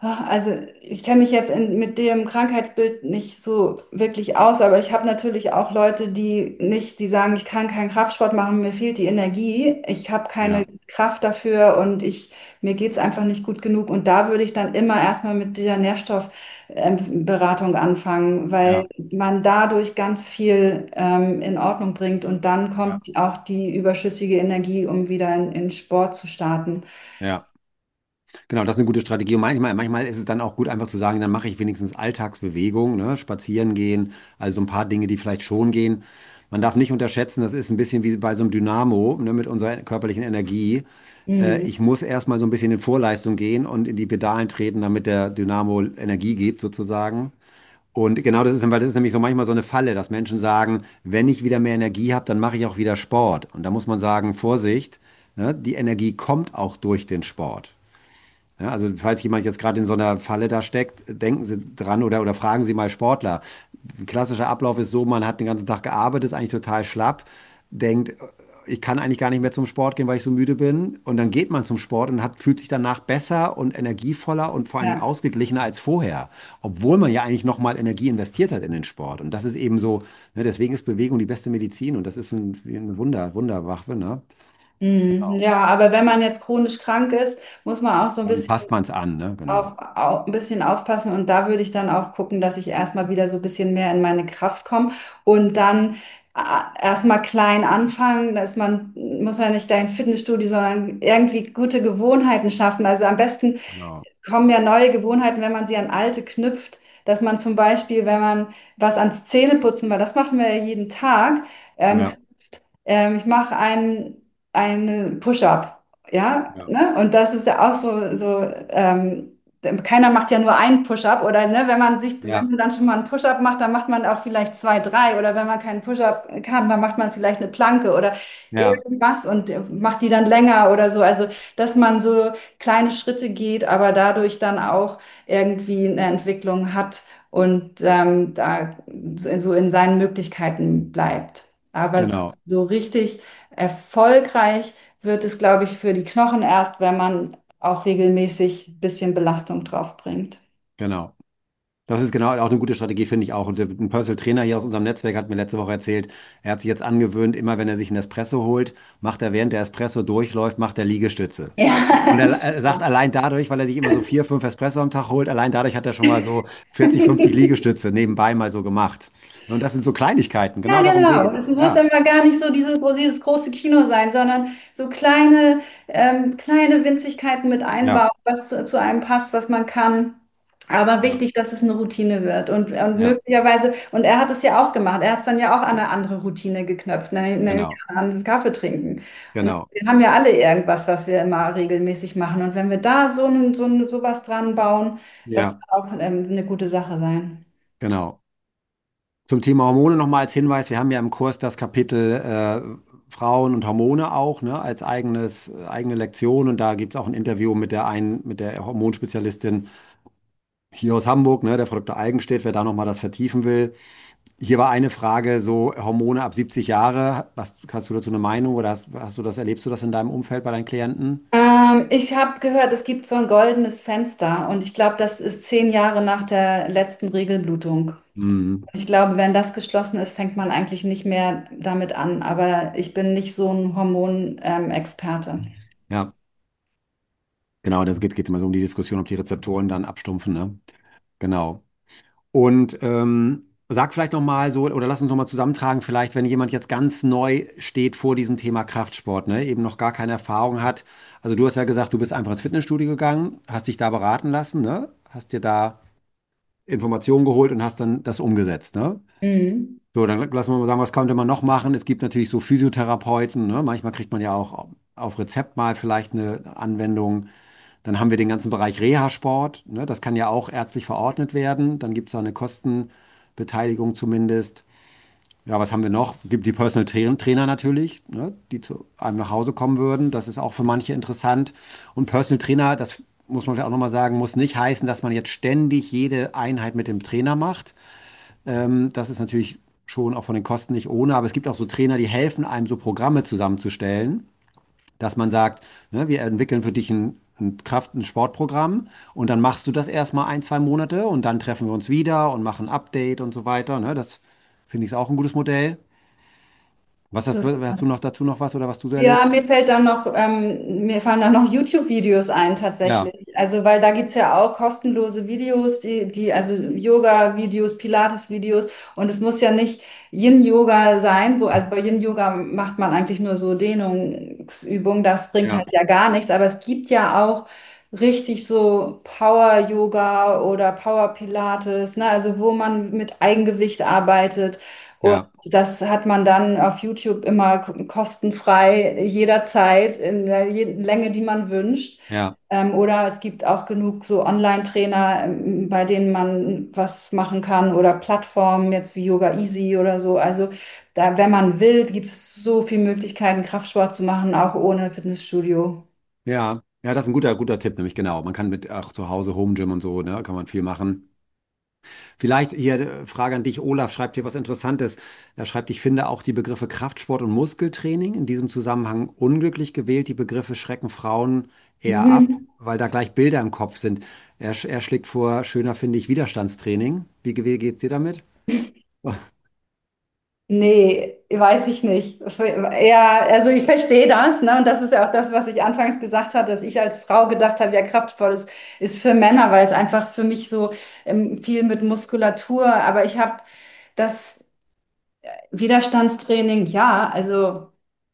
Also ich kenne mich jetzt mit dem Krankheitsbild nicht so wirklich aus, aber ich habe natürlich auch Leute, die sagen, ich kann keinen Kraftsport machen, mir fehlt die Energie, ich habe keine
Ja,
Kraft dafür und mir geht es einfach nicht gut genug. Und da würde ich dann immer erstmal mit dieser Nährstoffberatung anfangen, weil
ja,
man dadurch ganz viel in Ordnung bringt und dann
ja,
kommt auch die überschüssige Energie, um wieder in Sport zu starten.
ja. Genau, das ist eine gute Strategie. Und manchmal ist es dann auch gut, einfach zu sagen, dann mache ich wenigstens Alltagsbewegung, ne? Spazieren gehen, also so ein paar Dinge, die vielleicht schon gehen. Man darf nicht unterschätzen, das ist ein bisschen wie bei so einem Dynamo, ne, mit unserer körperlichen Energie.
Mhm.
Ich muss erstmal so ein bisschen in Vorleistung gehen und in die Pedalen treten, damit der Dynamo Energie gibt, sozusagen. Und genau das ist, weil das ist nämlich so manchmal so eine Falle, dass Menschen sagen, wenn ich wieder mehr Energie habe, dann mache ich auch wieder Sport. Und da muss man sagen, Vorsicht, ne, die Energie kommt auch durch den Sport. Ja, also falls jemand jetzt gerade in so einer Falle da steckt, denken Sie dran oder fragen Sie mal Sportler. Ein klassischer Ablauf ist so, man hat den ganzen Tag gearbeitet, ist eigentlich total schlapp, denkt, ich kann eigentlich gar nicht mehr zum Sport gehen, weil ich so müde bin. Und dann geht man zum Sport und fühlt sich danach besser und energievoller und vor allen Dingen
Ja.
ausgeglichener als vorher. Obwohl man ja eigentlich nochmal Energie investiert hat in den Sport. Und das ist eben so, ne, deswegen ist Bewegung die beste Medizin und das ist eine Wunderwaffe, ne?
Mhm. Ja, aber wenn man jetzt chronisch krank ist, muss man auch so ein
Dann
bisschen
passt man es an, ne? Genau.
auch ein bisschen aufpassen und da würde ich dann auch gucken, dass ich erstmal wieder so ein bisschen mehr in meine Kraft komme und dann erstmal klein anfangen, muss ja nicht gleich ins Fitnessstudio, sondern irgendwie gute Gewohnheiten schaffen. Also am besten
Genau.
kommen ja neue Gewohnheiten, wenn man sie an alte knüpft, dass man zum Beispiel, wenn man was ans Zähneputzen, weil das machen wir ja jeden Tag,
Ja,
knüpft, ich mache einen Push-up, ja,
ja,
ne? Und das ist ja auch keiner macht ja nur einen Push-up oder ne, wenn
ja,
man dann schon mal einen Push-up macht, dann macht man auch vielleicht zwei, drei oder wenn man keinen Push-up kann, dann macht man vielleicht eine Planke oder
ja,
irgendwas und macht die dann länger oder so. Also, dass man so kleine Schritte geht, aber dadurch dann auch irgendwie eine Entwicklung hat und da so in seinen Möglichkeiten bleibt. Aber
genau,
so richtig erfolgreich wird es, glaube ich, für die Knochen erst, wenn man auch regelmäßig ein bisschen Belastung drauf bringt.
genau. Das ist genau auch eine gute Strategie, finde ich auch. Und ein Personal Trainer hier aus unserem Netzwerk hat mir letzte Woche erzählt, er hat sich jetzt angewöhnt, immer wenn er sich einen Espresso holt, macht er während der Espresso durchläuft, macht er Liegestütze.
Ja,
Und
das
er
ist
sagt,
super.
allein dadurch, weil er sich immer so 4, 5 Espresso am Tag holt, allein dadurch hat er schon mal so 40, 50 Liegestütze nebenbei mal so gemacht. Und das sind so Kleinigkeiten,
Ja,
genau darum
genau.
geht's.
Es muss
Ja,
immer gar nicht so dieses große Kino sein, sondern so kleine Winzigkeiten mit
ja,
einbauen, was zu einem passt, was man kann. Aber
ja,
wichtig, dass es eine Routine wird und
ja,
möglicherweise, und er hat es ja auch gemacht, er hat es dann ja auch an eine andere Routine geknöpft, nämlich
genau,
an das Kaffee trinken. Und
genau.
wir haben ja alle irgendwas, was wir immer regelmäßig machen. Und wenn wir da sowas dran bauen, das
Ja,
kann auch eine gute Sache sein.
genau. Zum Thema Hormone nochmal als Hinweis, wir haben ja im Kurs das Kapitel Frauen und Hormone auch, ne, als eigene Lektion und da gibt es auch ein Interview mit der Hormonspezialistin hier aus Hamburg, ne, der Frau Dr. Eigenstedt, wer da nochmal das vertiefen will. Hier war eine Frage, so Hormone ab 70 Jahre, was hast du dazu eine Meinung oder hast du das, erlebst du das in deinem Umfeld bei deinen Klienten?
Ich habe gehört, es gibt so ein goldenes Fenster und ich glaube, das ist 10 Jahre nach der letzten Regelblutung.
Mhm.
Ich glaube, wenn das geschlossen ist, fängt man eigentlich nicht mehr damit an. Aber ich bin nicht so ein Hormon-Experte.
Ja, genau, das geht immer so um die Diskussion, ob die Rezeptoren dann abstumpfen, ne? Genau. Und sag vielleicht nochmal so, oder lass uns nochmal zusammentragen, vielleicht, wenn jemand jetzt ganz neu steht vor diesem Thema Kraftsport, ne, eben noch gar keine Erfahrung hat. Also du hast ja gesagt, du bist einfach ins Fitnessstudio gegangen, hast dich da beraten lassen, ne? Hast dir da Informationen geholt und hast dann das umgesetzt, ne?
Mhm.
So, dann lassen wir mal sagen, was könnte man noch machen? Es gibt natürlich so Physiotherapeuten, ne? Manchmal kriegt man ja auch auf Rezept mal vielleicht eine Anwendung. Dann haben wir den ganzen Bereich Reha-Sport, ne? Das kann ja auch ärztlich verordnet werden. Dann gibt es da eine Kostenbeteiligung zumindest. Ja, was haben wir noch? Gibt die Personal Trainer natürlich, ne? Die zu einem nach Hause kommen würden. Das ist auch für manche interessant. Und Personal Trainer, das muss man auch nochmal sagen, muss nicht heißen, dass man jetzt ständig jede Einheit mit dem Trainer macht. Das ist natürlich schon auch von den Kosten nicht ohne, aber es gibt auch so Trainer, die helfen einem, so Programme zusammenzustellen, dass man sagt, ne, wir entwickeln für dich ein Sportprogramm und dann machst du das erstmal ein, zwei Monate und dann treffen wir uns wieder und machen ein Update und so weiter. Ne? Das finde ich auch ein gutes Modell. Hast du noch dazu noch was oder was du so
Ja,
erlebt?
mir fallen da noch YouTube-Videos ein
Ja,
tatsächlich. Also, weil da gibt's ja auch kostenlose Videos, also Yoga-Videos, Pilates-Videos. Und es muss ja nicht Yin-Yoga sein, also bei Yin-Yoga macht man eigentlich nur so Dehnungsübungen, das bringt
ja,
halt ja gar nichts. Aber es gibt ja auch richtig so Power-Yoga oder Power-Pilates, ne? Also wo man mit Eigengewicht arbeitet. Und
ja,
das hat man dann auf YouTube immer kostenfrei jederzeit in der Länge, die man wünscht.
ja.
Oder es gibt auch genug so Online-Trainer, bei denen man was machen kann oder Plattformen jetzt wie Yoga Easy oder so. Also da, wenn man will, gibt es so viele Möglichkeiten, Kraftsport zu machen, auch ohne Fitnessstudio.
Ja, ja, das ist ein guter Tipp, nämlich genau. Man kann mit auch zu Hause Home Gym und so, ne, kann man viel machen. Vielleicht hier Frage an dich, Olaf schreibt hier was Interessantes. Er schreibt, ich finde auch die Begriffe Kraftsport und Muskeltraining in diesem Zusammenhang unglücklich gewählt. Die Begriffe schrecken Frauen eher ab,
Mhm.
weil da gleich Bilder im Kopf sind. Er schlägt vor, schöner finde ich Widerstandstraining. Wie geht's dir damit?
Nee, weiß ich nicht. Ja, also ich verstehe das, ne? Und das ist ja auch das, was ich anfangs gesagt hatte, dass ich als Frau gedacht habe, ja, ist für Männer, weil es einfach für mich so viel mit Muskulatur, aber ich habe das Widerstandstraining, ja, also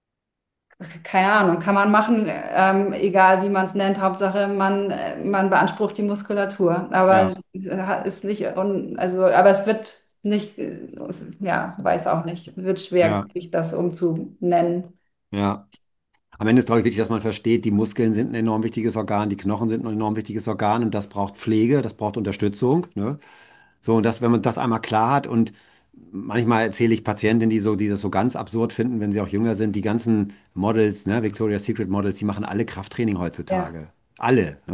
keine Ahnung, kann man machen, egal wie man es nennt, Hauptsache man beansprucht die Muskulatur, aber
Ja,
ist nicht, aber es wird nicht, ja, weiß auch nicht, wird schwer,
ja,
glaube ich, das umzunennen.
ja. Am Ende ist, glaube ich, wichtig, dass man versteht, die Muskeln sind ein enorm wichtiges Organ, die Knochen sind ein enorm wichtiges Organ und das braucht Pflege, das braucht Unterstützung. Ne? So, und das, wenn man das einmal klar hat und manchmal erzähle ich Patientinnen, die das so ganz absurd finden, wenn sie auch jünger sind, die ganzen Models, ne, Victoria's Secret Models, die machen alle Krafttraining
Ja.
heutzutage. Alle. Ne?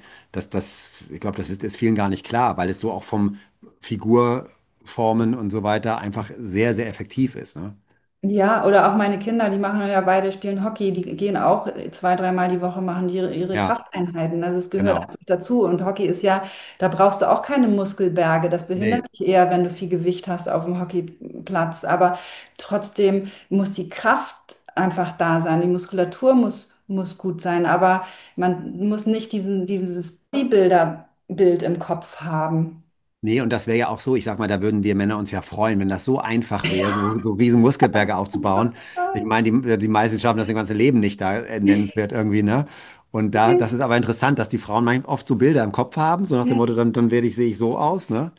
Ich glaube, ist vielen gar nicht klar, weil es so auch vom Figurformen und so weiter einfach sehr, sehr effektiv ist. Ne?
Ja, oder auch meine Kinder, die machen ja beide, spielen Hockey, die gehen auch zwei, dreimal die Woche, machen die ihre
Ja,
Krafteinheiten. Also es gehört
genau.
einfach dazu. Und Hockey ist ja, da brauchst du auch keine Muskelberge. Das behindert
Nee.
dich eher, wenn du viel Gewicht hast auf dem Hockeyplatz. Aber trotzdem muss die Kraft einfach da sein. Die Muskulatur muss gut sein. Aber man muss nicht dieses Bodybuilder-Bild im Kopf haben.
Nee, und das wäre ja auch so, ich sag mal, da würden wir Männer uns ja freuen, wenn das so einfach wäre, so riesen Muskelberge aufzubauen. Ich meine, die meisten schaffen das ganze Leben nicht da, nennenswert irgendwie, ne? Und das ist aber interessant, dass die Frauen manchmal oft so Bilder im Kopf haben, so nach dem
Ja.
Motto, dann sehe ich so aus, ne?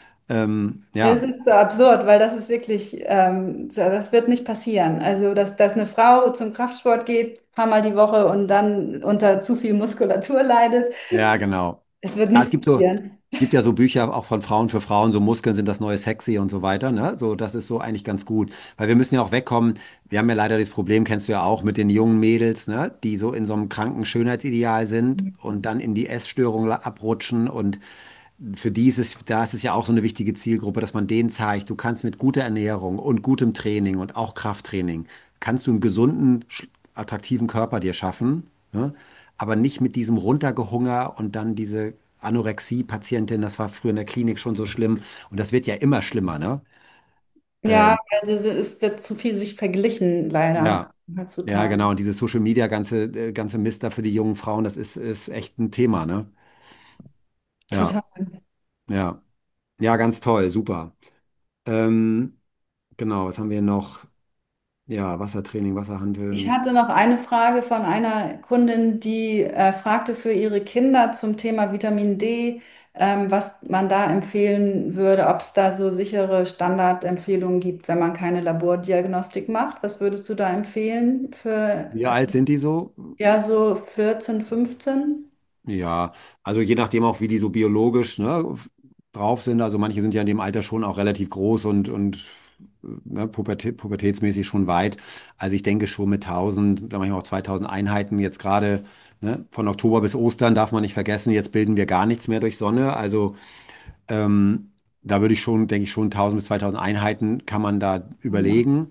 Es
Ja,
ist so absurd, weil das ist wirklich, das wird nicht passieren. Also, dass eine Frau zum Kraftsport geht, ein paar Mal die Woche und dann unter zu viel Muskulatur leidet,
ja, genau.
es wird
Ja, es
nicht passieren.
gibt ja so Bücher auch von Frauen für Frauen, so Muskeln sind das neue Sexy und so weiter, ne? So, das ist so eigentlich ganz gut. Weil wir müssen ja auch wegkommen. Wir haben ja leider das Problem, kennst du ja auch, mit den jungen Mädels, ne? Die so in so einem kranken Schönheitsideal sind und dann in die Essstörung abrutschen. Und für die da ist es ja auch so eine wichtige Zielgruppe, dass man denen zeigt, du kannst mit guter Ernährung und gutem Training und auch Krafttraining, kannst du einen gesunden, attraktiven Körper dir schaffen, ne? Aber nicht mit diesem Runtergehunger und dann diese Anorexie-Patientin, das war früher in der Klinik schon so schlimm und das wird ja immer schlimmer, ne?
Ja,
Ähm,
weil es wird zu viel sich verglichen, leider,
ja, ja,
heutzutage.
genau. Und diese Social Media, ganze Mist da für die jungen Frauen, ist echt ein Thema, ne? Ja,
Total.
ja. Ja, ganz toll, super. Ähm, genau, was haben wir noch? Ja, Wassertraining,
Ich
Wasserhanteln.
hatte noch eine Frage von einer Kundin, die fragte für ihre Kinder zum Thema Vitamin D, was man da empfehlen würde, ob es da so sichere Standardempfehlungen gibt, wenn man keine Labordiagnostik macht. Was würdest du da empfehlen für
Wie alt sind die so?
ja so 14, 15?
Ja, also je nachdem auch, wie die so biologisch, ne, drauf sind. Also manche sind ja in dem Alter schon auch relativ groß und ne, pubertätsmäßig schon weit. Also ich denke schon mit 1000, manchmal auch 2000 Einheiten jetzt gerade, ne, von Oktober bis Ostern darf man nicht vergessen, jetzt bilden wir gar nichts mehr durch Sonne. Also da würde ich schon, denke ich schon 1000 bis 2000 Einheiten kann man da
Ja.
überlegen.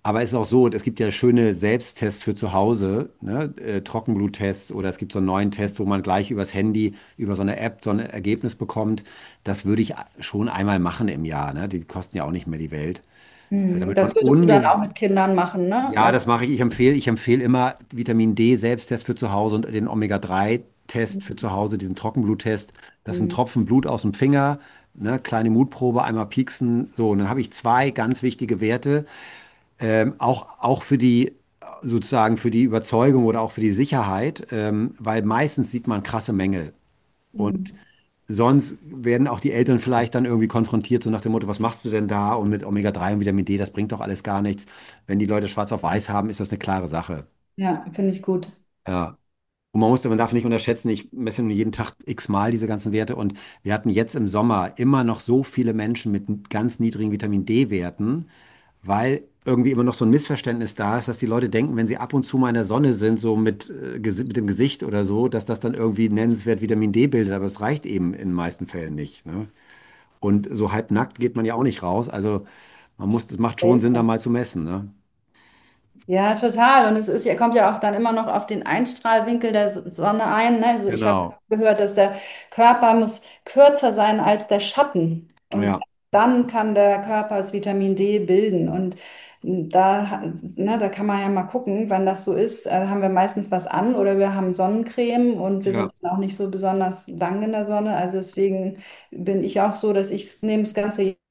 Aber es ist auch so, es gibt ja schöne Selbsttests für zu Hause, ne? Trockenbluttests oder es gibt so einen neuen Test, wo man gleich übers Handy, über so eine App so ein Ergebnis bekommt. Das würde ich schon einmal machen im Jahr, ne? Die kosten ja auch nicht mehr die Welt.
Hm,
Damit man
das würdest du dann auch mit Kindern machen, ne?
ja, das mache ich. Ich empfehle immer Vitamin D Selbsttest für zu Hause und den Omega-3 Test für zu Hause, diesen Trockenbluttest. Das sind
Hm.
Tropfen Blut aus dem Finger, ne, kleine Mutprobe, einmal pieksen. So, und dann habe ich zwei ganz wichtige Werte, auch für die sozusagen für die Überzeugung oder auch für die Sicherheit, weil meistens sieht man krasse Mängel. Und
Hm.
sonst werden auch die Eltern vielleicht dann irgendwie konfrontiert, so nach dem Motto, was machst du denn da? Und mit Omega-3 und Vitamin D, das bringt doch alles gar nichts. Wenn die Leute schwarz auf weiß haben, ist das eine klare Sache.
Ja, finde ich gut.
Ja. Und man darf nicht unterschätzen, ich messe nur jeden Tag x-mal diese ganzen Werte und wir hatten jetzt im Sommer immer noch so viele Menschen mit ganz niedrigen Vitamin D-Werten, weil irgendwie immer noch so ein Missverständnis da ist, dass die Leute denken, wenn sie ab und zu mal in der Sonne sind, so mit dem Gesicht oder so, dass das dann irgendwie nennenswert Vitamin D bildet, aber es reicht eben in den meisten Fällen nicht. Ne? Und so halbnackt geht man ja auch nicht raus, also es macht schon Sinn, da mal zu messen. Ne?
Ja, total. Und es ist ja, kommt ja auch dann immer noch auf den Einstrahlwinkel der Sonne ein. Ne? Also ich habe
Genau.
gehört, dass der Körper muss kürzer sein als der Schatten. Und
Ja,
dann kann der Körper das Vitamin D bilden. Und da kann man ja mal gucken, wann das so ist. Haben wir meistens was an oder wir haben Sonnencreme und wir sind
ja,
auch nicht so besonders lang in der Sonne. Also deswegen bin ich auch so, dass ich nehme das ganze Jahr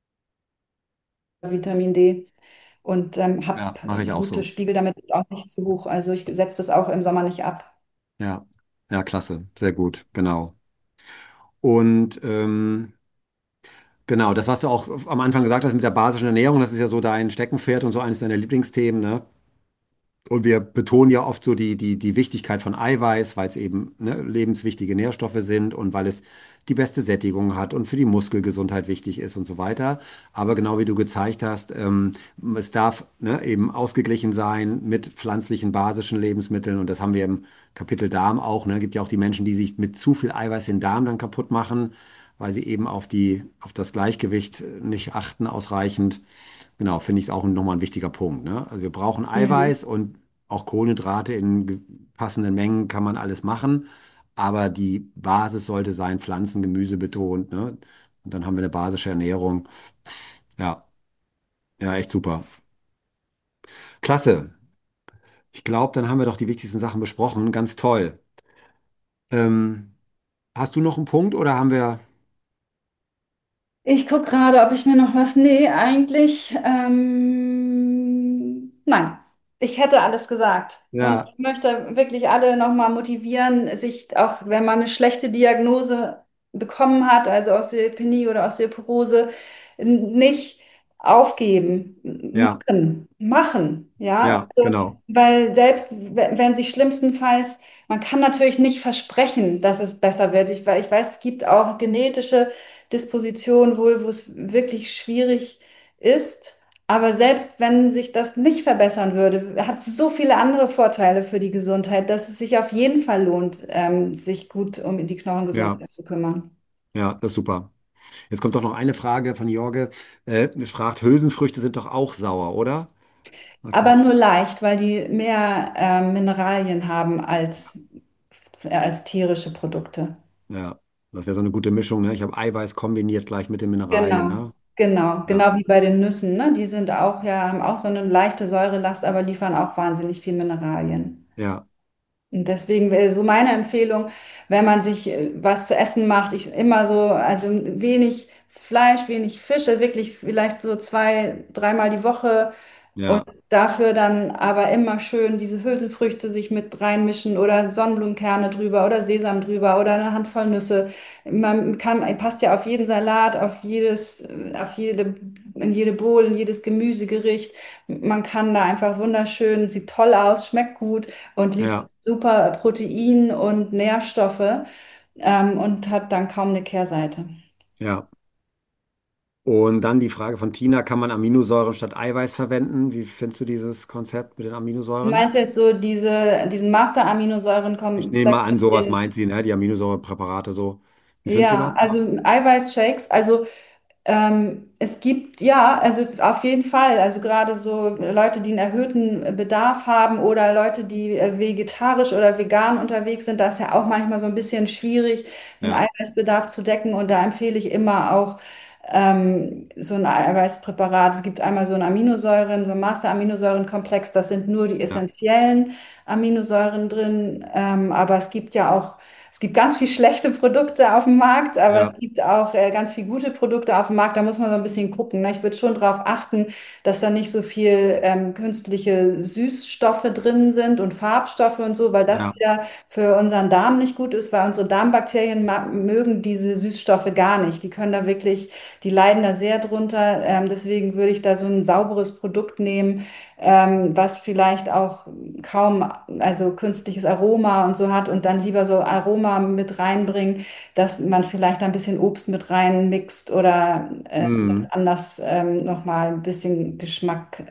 Vitamin D. Und habe
ja, mache ich auch so.
Blutspiegel damit auch nicht zu hoch. Also ich setze das auch im Sommer nicht ab.
Ja, ja, klasse, sehr gut, genau. Und genau, das, was du auch am Anfang gesagt hast mit der basischen Ernährung, das ist ja so dein Steckenpferd und so eines deiner Lieblingsthemen, ne? Und wir betonen ja oft so die Wichtigkeit von Eiweiß, weil es eben ne, lebenswichtige Nährstoffe sind und weil es die beste Sättigung hat und für die Muskelgesundheit wichtig ist und so weiter. Aber genau wie du gezeigt hast, es darf ne, eben ausgeglichen sein mit pflanzlichen, basischen Lebensmitteln. Und das haben wir im Kapitel Darm auch. Ne? Gibt ja auch die Menschen, die sich mit zu viel Eiweiß den Darm dann kaputt machen, weil sie eben auf das Gleichgewicht nicht achten ausreichend. Genau, finde ich es auch nochmal ein wichtiger Punkt. Ne? Also wir brauchen
Mhm.
Eiweiß und auch Kohlenhydrate in passenden Mengen kann man alles machen, aber die Basis sollte sein, Pflanzen, Gemüse betont. Ne? Und dann haben wir eine basische Ernährung. Ja, ja, echt super. Klasse. Ich glaube, dann haben wir doch die wichtigsten Sachen besprochen. Ganz toll. Ähm, hast du noch einen Punkt oder haben wir?
Ich gucke gerade, ob ich mir noch was. Nee, eigentlich. Nein, ich hätte alles gesagt. Und
Ja,
ich möchte wirklich alle nochmal motivieren, sich auch, wenn man eine schlechte Diagnose bekommen hat, also Osteopenie oder Osteoporose, nicht aufgeben.
ja,
Machen. Ja,
ja,
also,
genau.
weil selbst wenn sich schlimmstenfalls, man kann natürlich nicht versprechen, dass es besser wird. Weil ich weiß, es gibt auch genetische Disposition wohl, wo es wirklich schwierig ist. Aber selbst wenn sich das nicht verbessern würde, hat es so viele andere Vorteile für die Gesundheit, dass es sich auf jeden Fall lohnt, sich gut um die
Ja,
Knochengesundheit zu kümmern.
ja, das ist super. Jetzt kommt doch noch eine Frage von Jorge. Es fragt, Hülsenfrüchte sind doch auch sauer, oder? Magst du?
Aber nur leicht, weil die mehr Mineralien haben als tierische Produkte.
Ja, das wäre so eine gute Mischung, ne? Ich habe Eiweiß kombiniert gleich mit den Mineralien,
Genau,
ne? Ja,
genau wie bei den Nüssen, ne? Die sind auch, ja, haben auch so eine leichte Säurelast, aber liefern auch wahnsinnig viel Mineralien.
ja,
Und deswegen wäre so meine Empfehlung, wenn man sich was zu essen macht, ich immer so, also wenig Fleisch, wenig Fische, wirklich vielleicht so zwei, dreimal die Woche und
ja,
dafür dann aber immer schön diese Hülsenfrüchte sich mit reinmischen oder Sonnenblumenkerne drüber oder Sesam drüber oder eine Handvoll Nüsse. Passt ja auf jeden Salat, in jede Bowl, in jedes Gemüsegericht. Man kann da einfach wunderschön, sieht toll aus, schmeckt gut und liefert
ja,
super Protein und Nährstoffe, und hat dann kaum eine Kehrseite.
ja. Und dann die Frage von Tina, kann man Aminosäuren statt Eiweiß verwenden? Wie findest du dieses Konzept mit den
Du
Aminosäuren?
meinst jetzt so diesen
Ich nehme mal
Master-Aminosäurenkomplex
an,
mit
sowas
den,
meint sie, ne? Die Aminosäurepräparate so. Wie findest du
ja,
das?
also Eiweißshakes, also Es gibt, ja, also auf jeden Fall, also gerade so Leute, die einen erhöhten Bedarf haben oder Leute, die vegetarisch oder vegan unterwegs sind, da ist ja auch manchmal so ein bisschen schwierig, einen
Ja,
Eiweißbedarf zu decken und da empfehle ich immer auch so ein Eiweißpräparat. Es gibt einmal so ein Aminosäuren, so ein Master-Aminosäurenkomplex, das sind nur die
ja,
essentiellen Aminosäuren drin, aber es gibt ganz viel schlechte Produkte auf dem Markt, aber es
ja.
gibt auch ganz viel gute Produkte auf dem Markt. Da muss man so ein bisschen gucken. Ne? Ich würde schon darauf achten, dass da nicht so viel künstliche Süßstoffe drin sind und Farbstoffe und so, weil das
Ja,
wieder für unseren Darm nicht gut ist, weil unsere Darmbakterien mögen diese Süßstoffe gar nicht. Die können da wirklich, die leiden da sehr drunter. Deswegen würde ich da so ein sauberes Produkt nehmen, was vielleicht auch kaum, also künstliches Aroma und so hat und dann lieber so Aroma mit reinbringen, dass man vielleicht ein bisschen Obst mit reinmixt oder das
mhm.
anders nochmal ein bisschen Geschmack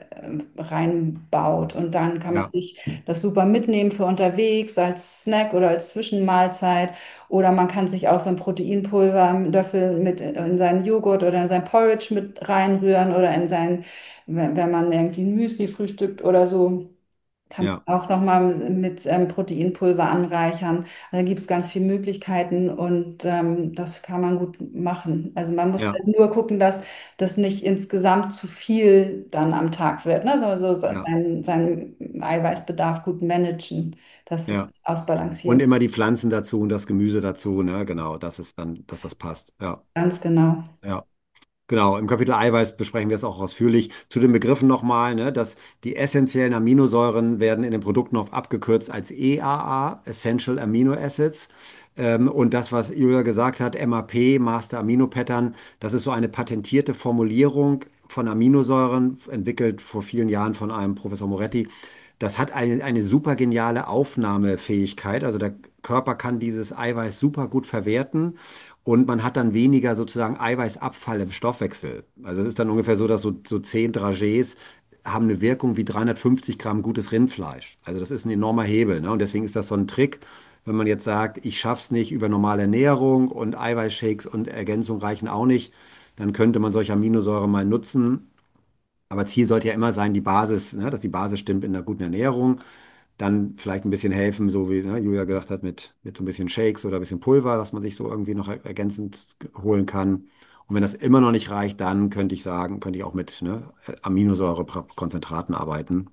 reinbaut. Und dann kann man
Ja,
sich das super mitnehmen für unterwegs als Snack oder als Zwischenmahlzeit. Oder man kann sich auch so ein Proteinpulver, einen Löffel mit in seinen Joghurt oder in sein Porridge mit reinrühren oder in sein, wenn man irgendwie ein Müsli frühstückt oder so. Kann
ja,
man auch nochmal mit Proteinpulver anreichern. Also da gibt es ganz viele Möglichkeiten und das kann man gut machen. Also man muss
ja,
halt nur gucken, dass das nicht insgesamt zu viel dann am Tag wird. Ne?
ja,
Seinen Eiweißbedarf gut managen, dass es
ja. Und
ausbalanciert.
immer die Pflanzen dazu und das Gemüse dazu, ne? Genau, dass es dann, dass das passt. Ja,
Ganz genau.
ja. Genau, im Kapitel Eiweiß besprechen wir es auch ausführlich. Zu den Begriffen nochmal, ne, dass die essentiellen Aminosäuren werden in den Produkten oft abgekürzt als EAA, Essential Amino Acids. Und das, was Julia gesagt hat, MAP, Master Amino Pattern, das ist so eine patentierte Formulierung von Aminosäuren, entwickelt vor vielen Jahren von einem Professor Moretti. Das hat eine super geniale Aufnahmefähigkeit. Also der Körper kann dieses Eiweiß super gut verwerten. Und man hat dann weniger sozusagen Eiweißabfall im Stoffwechsel. Also es ist dann ungefähr so, dass so 10 Dragés haben eine Wirkung wie 350 Gramm gutes Rindfleisch. Also das ist ein enormer Hebel, ne? Und deswegen ist das so ein Trick, wenn man jetzt sagt, ich schaff's nicht über normale Ernährung und Eiweißshakes und Ergänzung reichen auch nicht, dann könnte man solche Aminosäuren mal nutzen. Aber Ziel sollte ja immer sein, die Basis, ne, dass die Basis stimmt in einer guten Ernährung. Dann vielleicht ein bisschen helfen, so wie ne, Julia gesagt hat, mit so ein bisschen Shakes oder ein bisschen Pulver, dass man sich so irgendwie noch ergänzend holen kann. Und wenn das immer noch nicht reicht, dann könnte ich sagen, könnte ich auch mit ne, Aminosäurekonzentraten arbeiten.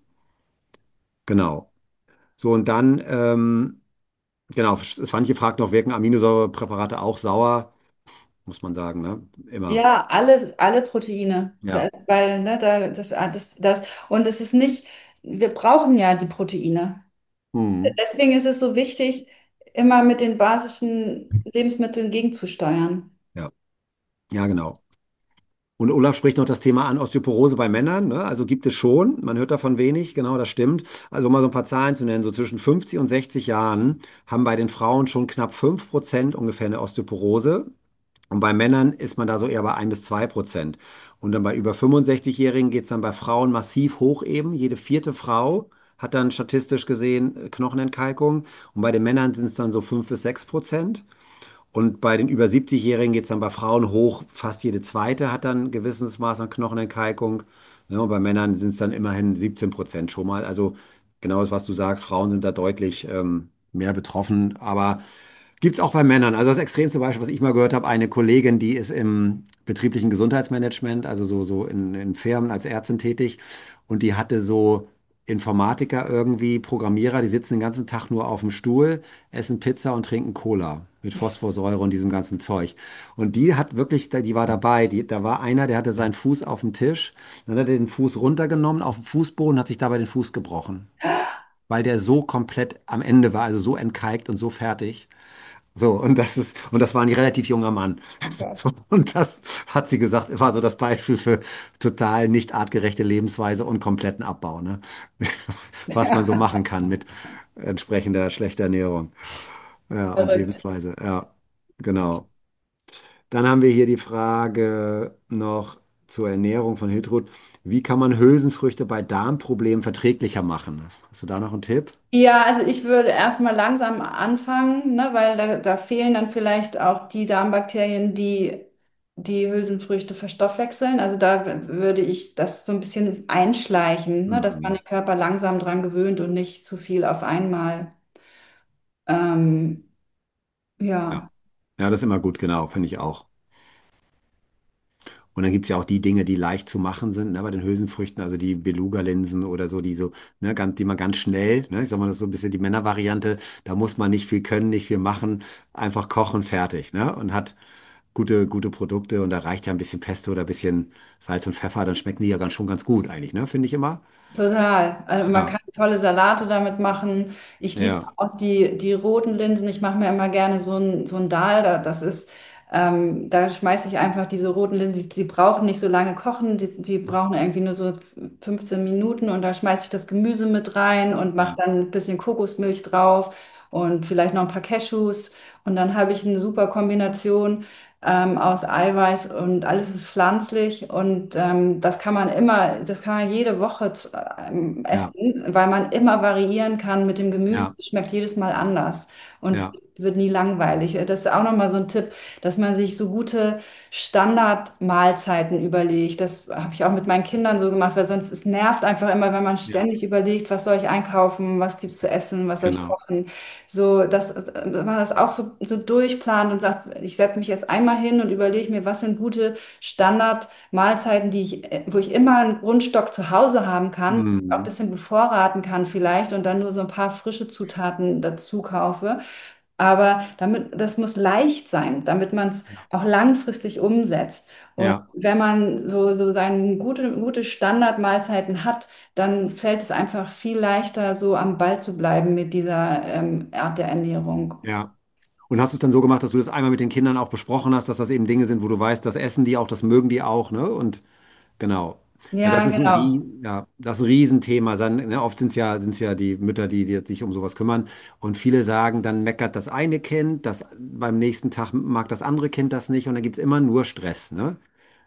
Genau. So, und dann, genau, manche fragt noch, wirken Aminosäurepräparate auch sauer? Muss man sagen, ne? Immer.
Ja, alle Proteine,
Ja.
weil ne, und es ist nicht, wir brauchen ja die Proteine.
Mhm.
Deswegen ist es so wichtig, immer mit den basischen Lebensmitteln gegenzusteuern.
Ja. Ja, genau. Und Olaf spricht noch das Thema an, Osteoporose bei Männern, ne? Also gibt es schon, man hört davon wenig, genau, das stimmt. Also um mal so ein paar Zahlen zu nennen, so zwischen 50 und 60 Jahren haben bei den Frauen schon knapp 5% ungefähr eine Osteoporose. Und bei Männern ist man da so eher bei 1 bis 2%. Und dann bei über 65-Jährigen geht es dann bei Frauen massiv hoch eben. Jede vierte Frau hat dann statistisch gesehen Knochenentkalkung. Und bei den Männern sind es dann so 5 bis 6%. Und bei den über 70-Jährigen geht es dann bei Frauen hoch. Fast jede zweite hat dann ein gewisses Maß an Knochenentkalkung. Ja, und bei Männern sind es dann immerhin 17% schon mal. Also genau das, was du sagst, Frauen sind da deutlich mehr betroffen. Aber gibt es auch bei Männern. Also das extremste Beispiel, was ich mal gehört habe, eine Kollegin, die ist im betrieblichen Gesundheitsmanagement, also so in Firmen als Ärztin tätig. Und die hatte so Informatiker irgendwie, Programmierer, die sitzen den ganzen Tag nur auf dem Stuhl, essen Pizza und trinken Cola mit Phosphorsäure und diesem ganzen Zeug. Und die hat wirklich, die war dabei, da war einer, der hatte seinen Fuß auf dem Tisch, dann hat er den Fuß runtergenommen auf den Fußboden, hat sich dabei den Fuß gebrochen, weil der so komplett am Ende war, also so entkalkt und so fertig. So, und das war ein relativ junger Mann.
Oh Gott.
So, und das hat sie gesagt, war so das Beispiel für total nicht artgerechte Lebensweise und kompletten Abbau, ne? Was man so machen kann mit entsprechender schlechter Ernährung, ja, und
Verrückt.
Lebensweise, ja, genau. Dann haben wir hier die Frage noch zur Ernährung von Hiltrud. Wie kann man Hülsenfrüchte bei Darmproblemen verträglicher machen? Hast du da noch einen Tipp?
Ja, also ich würde erstmal langsam anfangen, ne, weil da fehlen dann vielleicht auch die Darmbakterien, die die Hülsenfrüchte verstoffwechseln. Also da würde ich das so ein bisschen einschleichen, ne, dass man
Mhm.
den Körper langsam dran gewöhnt und nicht zu viel auf einmal. Ähm,
Ja.
ja,
Ja, das ist immer gut, genau, finde ich auch. Und dann gibt es ja auch die Dinge, die leicht zu machen sind, ne, bei den Hülsenfrüchten, also die Beluga-Linsen oder so, die so, ne, die man ganz schnell, ne, ich sag mal, das ist so ein bisschen die Männervariante, da muss man nicht viel können, nicht viel machen, einfach kochen, fertig, ne, und hat gute Produkte und da reicht ja ein bisschen Pesto oder ein bisschen Salz und Pfeffer, dann schmecken die ja ganz, schon ganz gut eigentlich, ne, finde ich immer.
total. Also man
Ja,
kann tolle Salate damit machen. Ich liebe
ja,
auch die roten Linsen. Ich mache mir immer gerne so ein Dal. Das ist, da schmeiße ich einfach diese roten Linsen. Die brauchen nicht so lange kochen. Die brauchen irgendwie nur so 15 Minuten. Und da schmeiße ich das Gemüse mit rein und mache
ja,
dann ein bisschen Kokosmilch drauf und vielleicht noch ein paar Cashews. Und dann habe ich eine super Kombination aus Eiweiß und alles ist pflanzlich und das kann man jede Woche
ja,
essen, weil man immer variieren kann mit dem Gemüse.
ja,
Es schmeckt jedes Mal anders und es
ja,
wird nie langweilig. Das ist auch nochmal so ein Tipp, dass man sich so gute Standardmahlzeiten überlegt. Das habe ich auch mit meinen Kindern so gemacht, weil sonst es nervt einfach immer, wenn man
ja,
ständig überlegt, was soll ich einkaufen, was gibt's zu essen, was soll ich
genau,
kochen. So, dass man das auch so durchplant und sagt, ich setze mich jetzt einmal hin und überlege mir, was sind gute Standardmahlzeiten, wo ich immer einen Grundstock zu Hause haben kann, auch ein
mhm.
bisschen bevorraten kann vielleicht und dann nur so ein paar frische Zutaten dazu kaufe. Aber das muss leicht sein, damit man es
Ja,
auch langfristig umsetzt. Und
ja,
wenn man so seine gute Standardmahlzeiten hat, dann fällt es einfach viel leichter, so am Ball zu bleiben mit dieser Art der Ernährung.
ja. Und hast du es dann so gemacht, dass du das einmal mit den Kindern auch besprochen hast, dass das eben Dinge sind, wo du weißt, das essen die auch, das mögen die auch, ne? Und genau. Ja,
Ja, genau.
das ist ein Riesenthema. Dann, ne, oft sind's ja die Mütter, die sich um sowas kümmern. Und viele sagen, dann meckert das eine Kind, beim nächsten Tag mag das andere Kind das nicht und dann gibt es immer nur Stress, ne?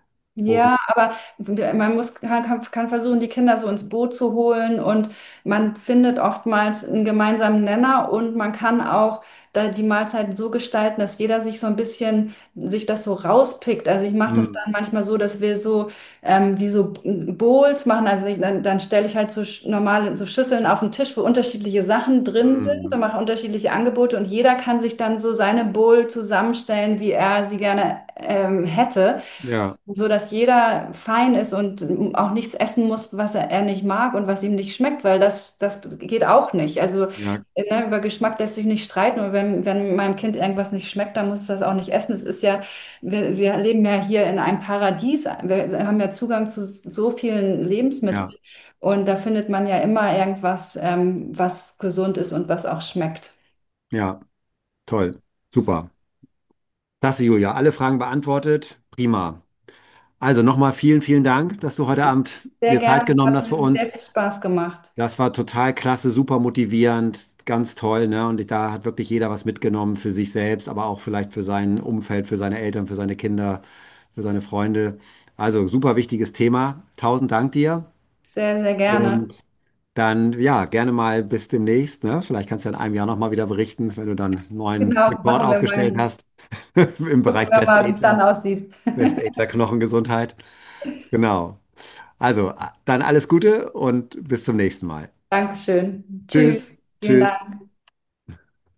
Und,
Ja, aber man kann versuchen, die Kinder so ins Boot zu holen und man findet oftmals einen gemeinsamen Nenner und man kann auch da die Mahlzeiten so gestalten, dass jeder sich so ein bisschen sich das so rauspickt. Also ich mache das
mm,
dann manchmal so, dass wir so wie so Bowls machen. Also dann stelle ich halt so normale so Schüsseln auf den Tisch, wo unterschiedliche Sachen drin sind und
mm,
mache unterschiedliche Angebote und jeder kann sich dann so seine Bowl zusammenstellen, wie er sie gerne hätte
ja,
so dass jeder fein ist und auch nichts essen muss, was er nicht mag und was ihm nicht schmeckt, weil das geht auch nicht. Also
ja,
ne, über Geschmack lässt sich nicht streiten und wenn meinem Kind irgendwas nicht schmeckt, dann muss es das auch nicht essen. Es ist ja, wir leben ja hier in einem Paradies. Wir haben ja Zugang zu so vielen Lebensmitteln
ja,
und da findet man ja immer irgendwas, was gesund ist und was auch schmeckt.
ja, toll, super. Klasse, Julia. Alle Fragen beantwortet. Prima. Also nochmal vielen Dank, dass du heute Abend
Sehr
dir Zeit
gerne, es
genommen
hat
hast für
mir sehr
uns.
viel Spaß gemacht.
Das war total klasse, super motivierend, ganz toll, ne? Und da hat wirklich jeder was mitgenommen für sich selbst, aber auch vielleicht für sein Umfeld, für seine Eltern, für seine Kinder, für seine Freunde. Also super wichtiges Thema. Tausend Dank dir.
Sehr, sehr gerne.
Und dann, ja, gerne mal bis demnächst, ne? Vielleicht kannst du ja in einem Jahr nochmal wieder berichten, wenn du dann einen neuen
Genau,
Rekord
machen wir
aufgestellt
mal.
hast im
Gucken
Bereich
wir mal, wie es dann aussieht.
Best Ager Knochengesundheit. Genau. Also, dann alles Gute und bis zum nächsten Mal.
Dankeschön. Tschüss.
Tschüss.
Vielen
Tschüss.
Dank.